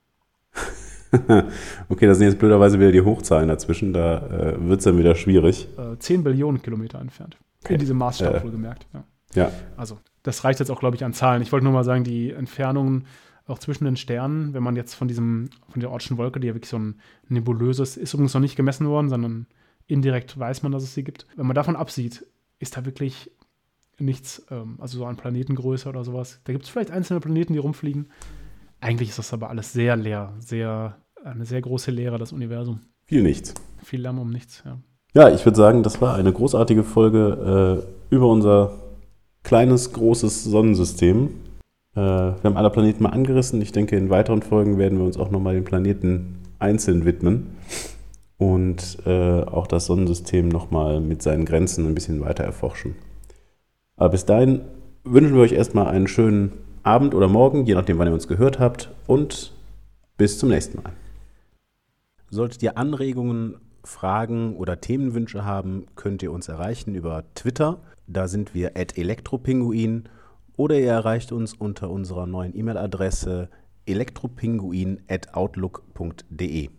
Okay, das sind jetzt blöderweise wieder die Hochzahlen dazwischen, da wird es dann wieder schwierig. 10 Billionen Kilometer entfernt. Okay. In diesem Maßstab wohlgemerkt. Ja. Also, das reicht jetzt auch, glaube ich, an Zahlen. Ich wollte nur mal sagen, die Entfernungen auch zwischen den Sternen, wenn man jetzt von der Oortschen Wolke, die ja wirklich so ein nebulöses, ist übrigens noch nicht gemessen worden, sondern indirekt weiß man, dass es sie gibt. Wenn man davon absieht, ist da wirklich nichts, also so an Planetengröße oder sowas. Da gibt es vielleicht einzelne Planeten, die rumfliegen. Eigentlich ist das aber alles sehr leer, eine sehr große Leere, das Universum. Viel nichts. Viel Lärm um nichts, ja. Ja, ich würde sagen, das war eine großartige Folge über unser kleines, großes Sonnensystem. Wir haben alle Planeten mal angerissen. Ich denke, in weiteren Folgen werden wir uns auch nochmal den Planeten einzeln widmen und auch das Sonnensystem nochmal mit seinen Grenzen ein bisschen weiter erforschen. Aber bis dahin wünschen wir euch erstmal einen schönen Abend oder Morgen, je nachdem, wann ihr uns gehört habt. Und bis zum nächsten Mal. Solltet ihr Anregungen, Fragen oder Themenwünsche haben, könnt ihr uns erreichen über Twitter. Da sind wir @elektropinguin. Oder ihr erreicht uns unter unserer neuen E-Mail-Adresse elektropinguin@outlook.de.